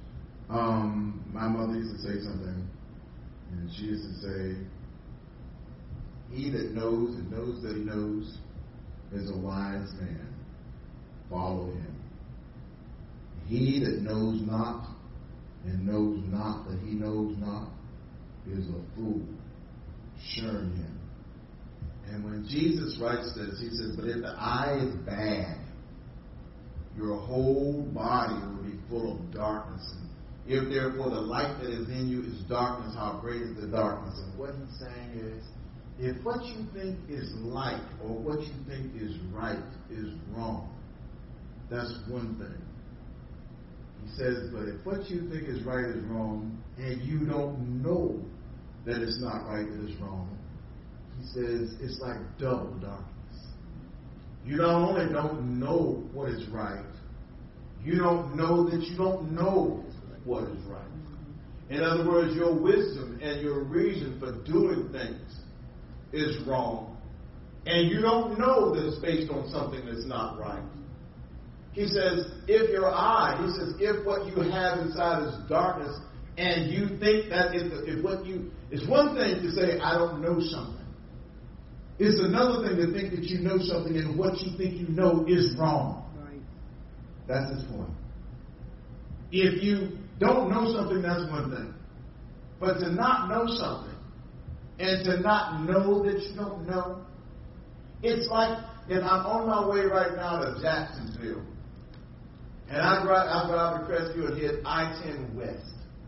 [SPEAKER 2] Um, my mother used to say something, and she used to say, he that knows and knows that he knows is a wise man. Follow him. He that knows not and knows not that he knows not is a fool. Shun him. And when Jesus writes this, he says, but if the eye is bad, your whole body will be full of darkness. And if therefore the light that is in you is darkness, how great is the darkness? And what he's saying is, if what you think is light or what you think is right is wrong, that's one thing. He says, but if what you think is right is wrong, and you don't know that it's not right, that it's wrong, he says it's like double darkness. You not only don't know what is right, you don't know that you don't know what is right. In other words, your wisdom and your reason for doing things is wrong. And you don't know that it's based on something that's not right. He says, if your eye, he says, if what you have inside is darkness, and you think that if, if what you, it's one thing to say, I don't know something. It's another thing to think that you know something and what you think you know is wrong.
[SPEAKER 1] Right.
[SPEAKER 2] That's his point. If you don't know something, that's one thing. But to not know something and to not know that you don't know, it's like if I'm on my way right now to Jacksonville and I drive, I drive to Crestview and hit I ten West.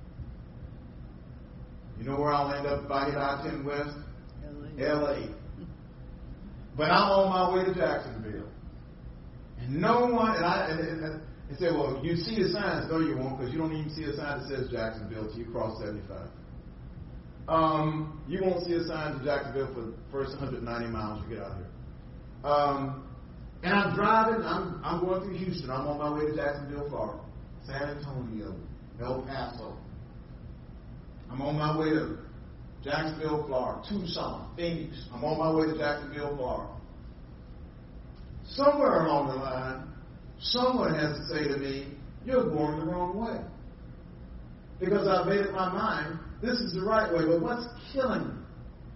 [SPEAKER 2] You know where I'll end up if I hit I ten West? L A. But I'm on my way to Jacksonville. And no one, and I and, and, and say, well, you see the signs. No, you won't, because you don't even see a sign that says Jacksonville till you cross seventy-five. Um, you won't see a sign to Jacksonville for the first one hundred ninety miles you get out here. Um, and I'm driving, I'm, I'm going through Houston. I'm on my way to Jacksonville, Florida, San Antonio, El Paso. I'm on my way to Jacksonville, Florida, Tucson, Phoenix. I'm on my way to Jacksonville, Florida. Somewhere along the line, someone has to say to me, you're going the wrong way. Because I've made up my mind, this is the right way. But what's killing me?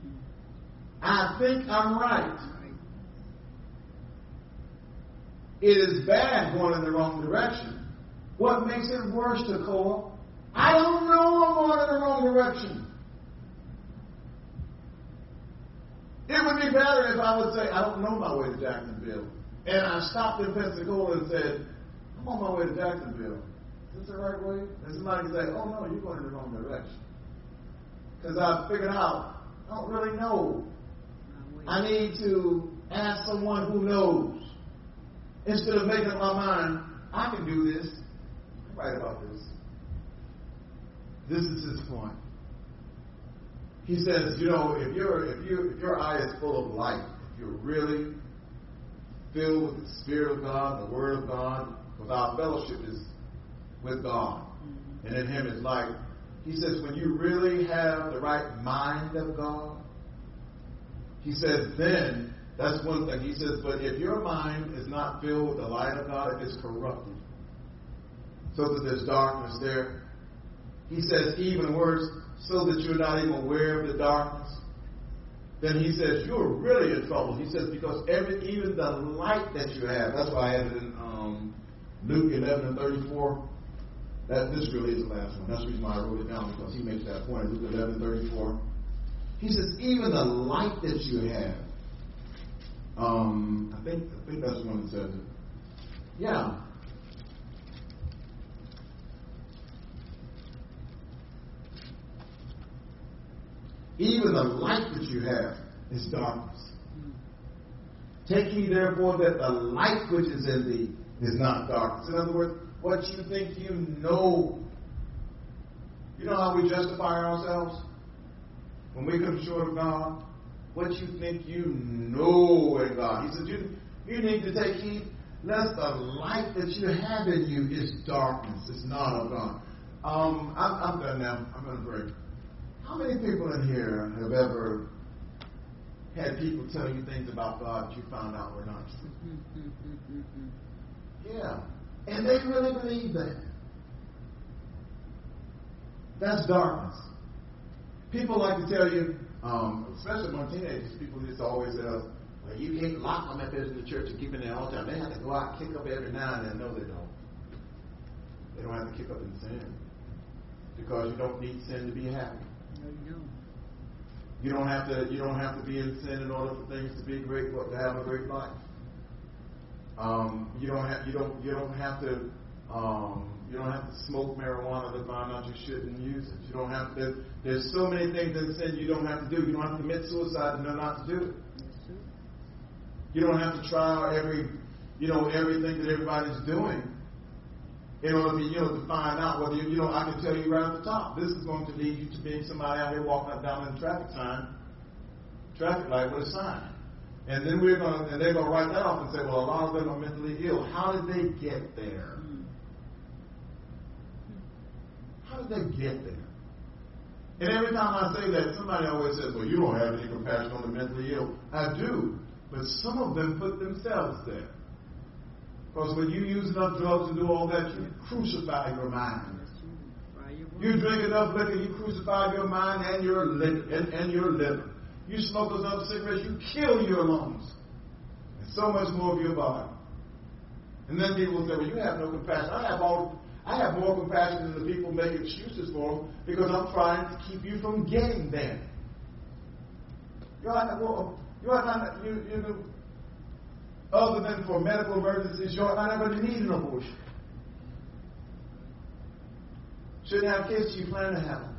[SPEAKER 2] I think I'm right. It is bad going in the wrong direction. What makes it worse, Nicole? I don't know I'm going in the wrong direction. It would be better if I would say, I don't know my way to Jacksonville. And I stopped in Pensacola and said, I'm on my way to Jacksonville. Is this the right way? And somebody say, oh no, you're going in the wrong direction. Because I figured out, I don't really know. I need to ask someone who knows. Instead of making up my mind, I can do this. I'm right about this. This is his point. He says, you know, if your if you if your eye is full of light, if you're really filled with the Spirit of God, the Word of God, with our fellowship is with God, and in Him is light. He says, when you really have the right mind of God, he says, then that's one thing. He says, but if your mind is not filled with the light of God, if it's corrupted, so that there's darkness there, he says, even worse, so that you're not even aware of the darkness, then he says, you're really in trouble. He says, because every, even the light that you have, that's why I added in um, Luke eleven and thirty-four. That, this really is the last one. That's the reason why I wrote it down, because he makes that point. Luke eleven thirty-four. He says, even the light that you have, um, I think I think that's the one that says it. Yeah. Even the light that you have is darkness. Take heed therefore that the light which is in thee is not darkness. In other words, what you think you know. You know how we justify ourselves? When we come short of God, what you think you know in God. He said, you, you need to take heed lest the light that you have in you is darkness. It's not of God. Um, I'm, I'm done now. I'm going to break. How many people in here have ever had people tell you things about God that you found out were not true? Yeah. And they really believe that.
[SPEAKER 3] That's darkness. People like to tell you, um, especially among teenagers, people just always say, well, you can't lock them up in the church and keep them there all the time. They have to go out and kick up every now and then. No, they don't. They don't have to kick up in sin. Because you don't need sin to be happy.
[SPEAKER 1] No, you don't.
[SPEAKER 3] You don't have to. You don't have to be in sin in order for things to be great, but to have a great life. Um, you don't have. You don't. You don't have to. Um, you don't have to smoke marijuana to find out you shouldn't use it. You don't have to. There's so many things in sin you don't have to do. You don't have to commit suicide to know not to do it.
[SPEAKER 1] Yes, sir.
[SPEAKER 3] You don't have to try out every, you know, everything that everybody's doing in order to, you know, to find out whether you, you know, I can tell you right at the top, this is going to lead you to being somebody out here walking up down in the traffic sign, traffic light with a sign. And then we're going to, and they're going to write that off and say, well, a lot of them are mentally ill. How did they get there? How did they get there? And every time I say that, somebody always says, well, you don't have any compassion on the mentally ill. I do. But some of them put themselves there. Because when you use enough drugs and do all that, you crucify your mind. You drink enough liquor, you crucify your mind and your liver. And, and your liver. You smoke enough cigarettes, you kill your lungs. And so much more of your body. And then people say, well, you have no compassion. I have all... I have more compassion than the people make excuses for them because I'm trying to keep you from getting there. You ought not, well, you ought not, you, you know, other than for medical emergencies, you ought not ever need an abortion. Shouldn't have kids, you plan to have them.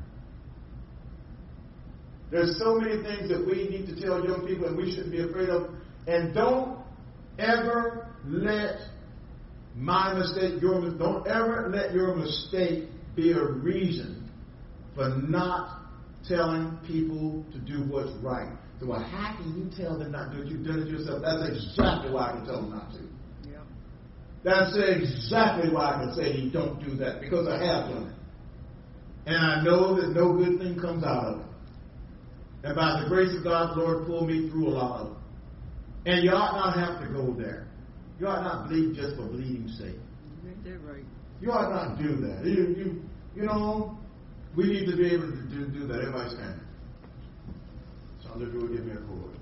[SPEAKER 3] There's so many things that we need to tell young people and we shouldn't be afraid of. And don't ever let my mistake, your mistake, don't ever let your mistake be a reason for not telling people to do what's right. So, well, how can you tell them not to do it? You've done it yourself. That's exactly why I can tell them not to.
[SPEAKER 1] Yeah.
[SPEAKER 3] That's exactly why I can say you don't do that, because I have done it. And I know that no good thing comes out of it. And by the grace of God, the Lord pulled me through a lot of it. And you ought not have to go there. You ought not bleed just for bleeding's sake.
[SPEAKER 1] They're right.
[SPEAKER 3] You ought not do that. You, you, you know, we need to be able to do, do that. Everybody stand. Some of you will give me a chord.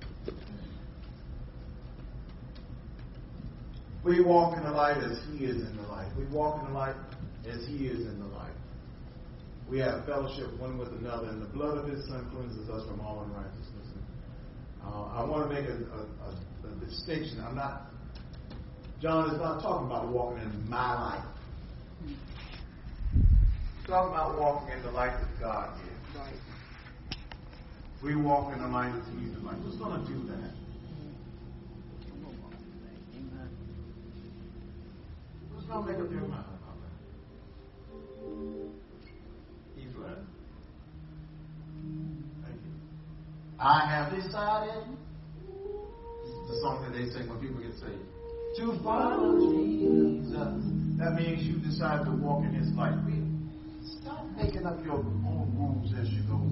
[SPEAKER 3] We walk in the light as He is in the light. We walk in the light as He is in the light. We have fellowship one with another, and the blood of His Son cleanses us from all unrighteousness. Uh, I want to make a, a, a, a distinction. I'm not. John is not talking about walking in my life. He's talking about walking in the light that God gives.
[SPEAKER 1] Right.
[SPEAKER 3] We walk in the light as He's in the light. Who's going to do that?
[SPEAKER 1] Amen.
[SPEAKER 3] Who's going to make up your mind about that? E flat. Thank you. I have decided. This is the song that they sing when people get saved. To follow Jesus. That means you decide to walk in His light. Stop making up your own rules as you go.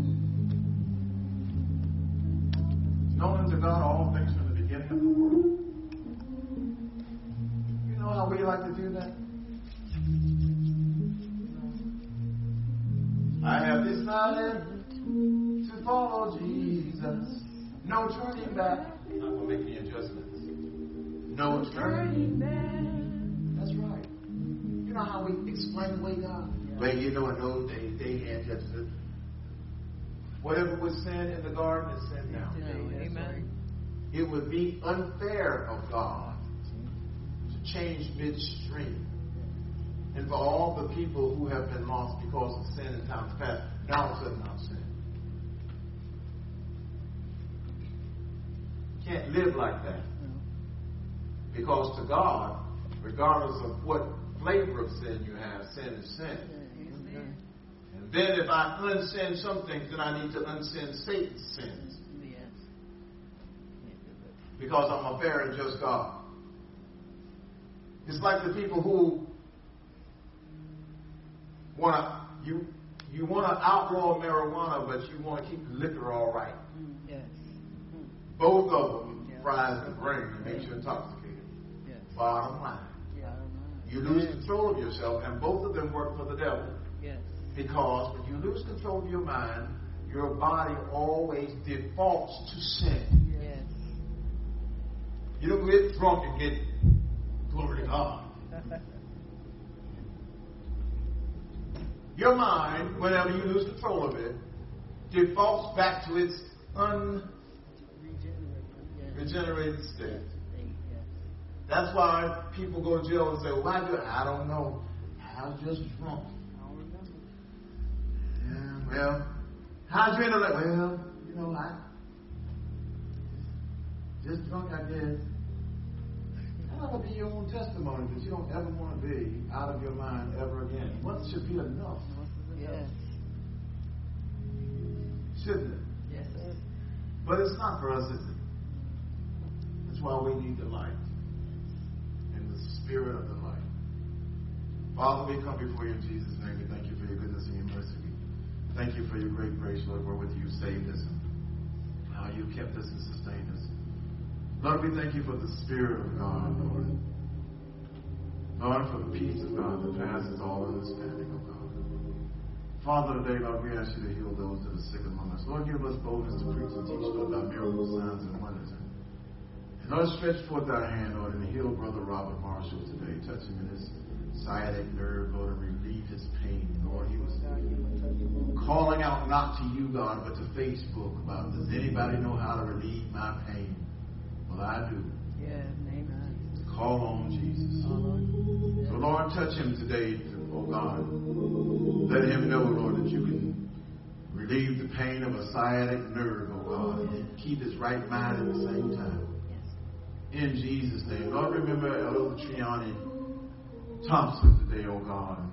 [SPEAKER 3] Known unto God all things from the beginning of the world. You know how we like to do that? I have decided to follow Jesus. No turning back. I'm not going to make any adjustments. No turning back. That's right. You know how we explain away God? Yeah. Well, you know, in those days, they had just to, whatever was sin in the garden is sin now.
[SPEAKER 1] Yeah, amen.
[SPEAKER 3] It would be unfair of God to change midstream. And for all the people who have been lost because of sin in times past, now all of a sudden not sin. You can't live like that. Because to God, regardless of what flavor of sin you have, sin is sin.
[SPEAKER 1] Amen.
[SPEAKER 3] And then if I unsin some things, then I need to unsin Satan's sins.
[SPEAKER 1] Yes.
[SPEAKER 3] Because I'm a fair and just God. It's like the people who want to, you, you want to outlaw marijuana, but you want to keep liquor all right.
[SPEAKER 1] Yes.
[SPEAKER 3] Both of them
[SPEAKER 1] Yeah.
[SPEAKER 3] fries the brain and makes you intoxicated.
[SPEAKER 1] Yes.
[SPEAKER 3] Bottom line.
[SPEAKER 1] Yeah.
[SPEAKER 3] You lose control of yourself, and both of them work for the devil.
[SPEAKER 1] Yes.
[SPEAKER 3] Because when you lose control of your mind, your body always defaults to sin.
[SPEAKER 1] Yes.
[SPEAKER 3] You don't get drunk and get glory to God. Your mind, whenever you lose control of it, defaults back to its unregenerated state. That's why people go to jail and say, "Why do I? I don't know. I was just drunk."
[SPEAKER 1] I don't remember.
[SPEAKER 3] Yeah, well, how'd you end up? Well, you know, I just drunk, I guess. That'll be your own testimony that you don't ever want to be out of your mind ever again. What should be enough?
[SPEAKER 1] Yes.
[SPEAKER 3] Shouldn't it?
[SPEAKER 1] Yes, sir.
[SPEAKER 3] But it's not for us, is it? That's why we need the light and the spirit of the light. Father, we come before you in Jesus' name. We thank you for your goodness and your mercy. We thank you for your great grace, Lord, wherewith you saved us and how you kept us and sustained us. Lord, we thank you for the Spirit of God, Lord. Lord, for the peace of God that passes all understanding, oh God. Father, today, Lord, we ask you to heal those that are sick among us. Lord, give us boldness to preach and teach, Lord, thy miracles, signs, and wonders. And Lord, stretch forth thy hand, Lord, and heal Brother Robert Marshall today. Touch him in his sciatic nerve, Lord, and relieve his pain. Lord, he was calling out not to you, God, but to Facebook about, does anybody know how to relieve my pain? Well, I do.
[SPEAKER 1] Yeah, amen.
[SPEAKER 3] Call on Jesus.
[SPEAKER 1] Oh, Lord.
[SPEAKER 3] So, Lord, touch him today, oh God. Let him know, Lord, that you can relieve the pain of a sciatic nerve, oh God, and keep his right mind at the same time. In Jesus' name. Lord, remember Elder Triani Thompson today, oh God.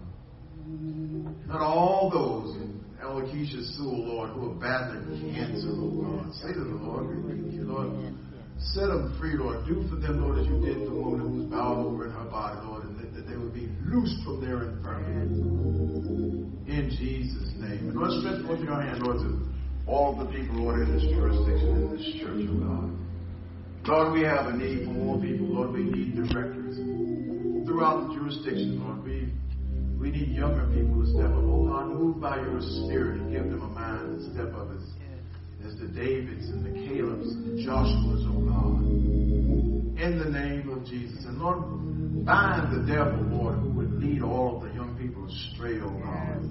[SPEAKER 3] Not all those in Elder Keisha Sewell, Lord, who are battling cancer, oh God. Say to the Lord, rebuke you, Lord. Set them free, Lord. Do for them, Lord, as you did for the woman who was bowed over in her body, Lord, and that, that they would be loosed from their infirmity. In Jesus' name. And Lord, stretch forth your hand, Lord, to all the people, Lord, in this jurisdiction, in this church, oh God. Lord, we have a need for more people. Lord, we need directors throughout the jurisdiction, Lord. We we need younger people to step up. Oh God, move by your Spirit and give them a mind to step up as as the Davids and the Calebs and the Joshuas, oh God. In the name of Jesus. And Lord, bind the devil, Lord, who would lead all of the young people astray, oh God.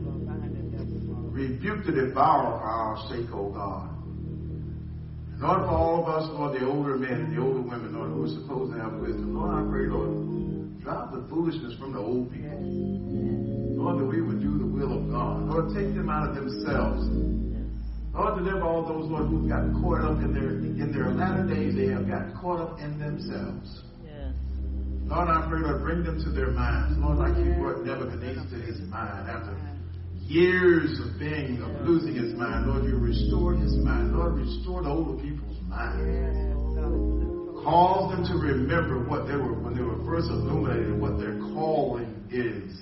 [SPEAKER 3] Rebuke the devourer for our sake, oh God. And Lord, for all of us, Lord, the older men and the older women, Lord, who are supposed to have wisdom, Lord, I pray, Lord, drop the foolishness from the old people. Lord, that we would do the will of God. Lord, take them out of themselves. Lord, deliver all those, Lord, who've gotten caught up in their in their latter days. They have gotten caught up in themselves.
[SPEAKER 1] Yes.
[SPEAKER 3] Lord, I pray, Lord, bring them to their minds. Lord, like you brought Nebuchadnezzar to his mind after years of being, of losing his mind. Lord, you restored his mind. Lord, restore the older people's minds. Cause them to remember what they were when they were first illuminated, what their calling is.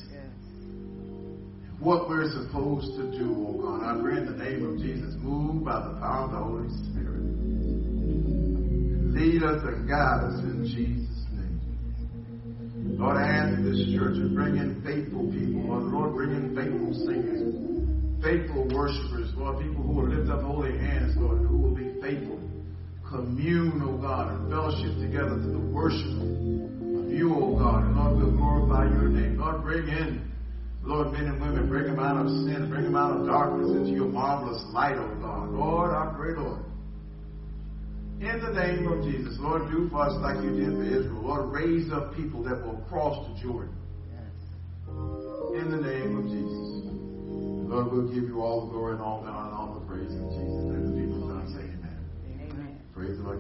[SPEAKER 3] What we're supposed to do, oh God. I pray in the name of Jesus, move by the power of the Holy Spirit. Lead us and guide us in Jesus' name. Lord, I ask this church and bring in faithful people. Lord, Lord, bring in faithful singers, faithful worshipers, Lord, people who will lift up holy hands, Lord, and who will be faithful. Commune, oh God, and fellowship together to the worship of you, oh God. And Lord, we'll glorify your name. Lord, bring in Lord, men and women, bring them out of sin, bring them out of darkness into your marvelous light, oh God. Lord, I pray, Lord, in the name of Jesus, Lord, do for us like you did for Israel. Lord, raise up people that will cross the Jordan. In the name of Jesus. Lord, we'll give you all the glory and all the honor and all the praise in Jesus' name. The people of God say amen. Amen. Praise the Lord.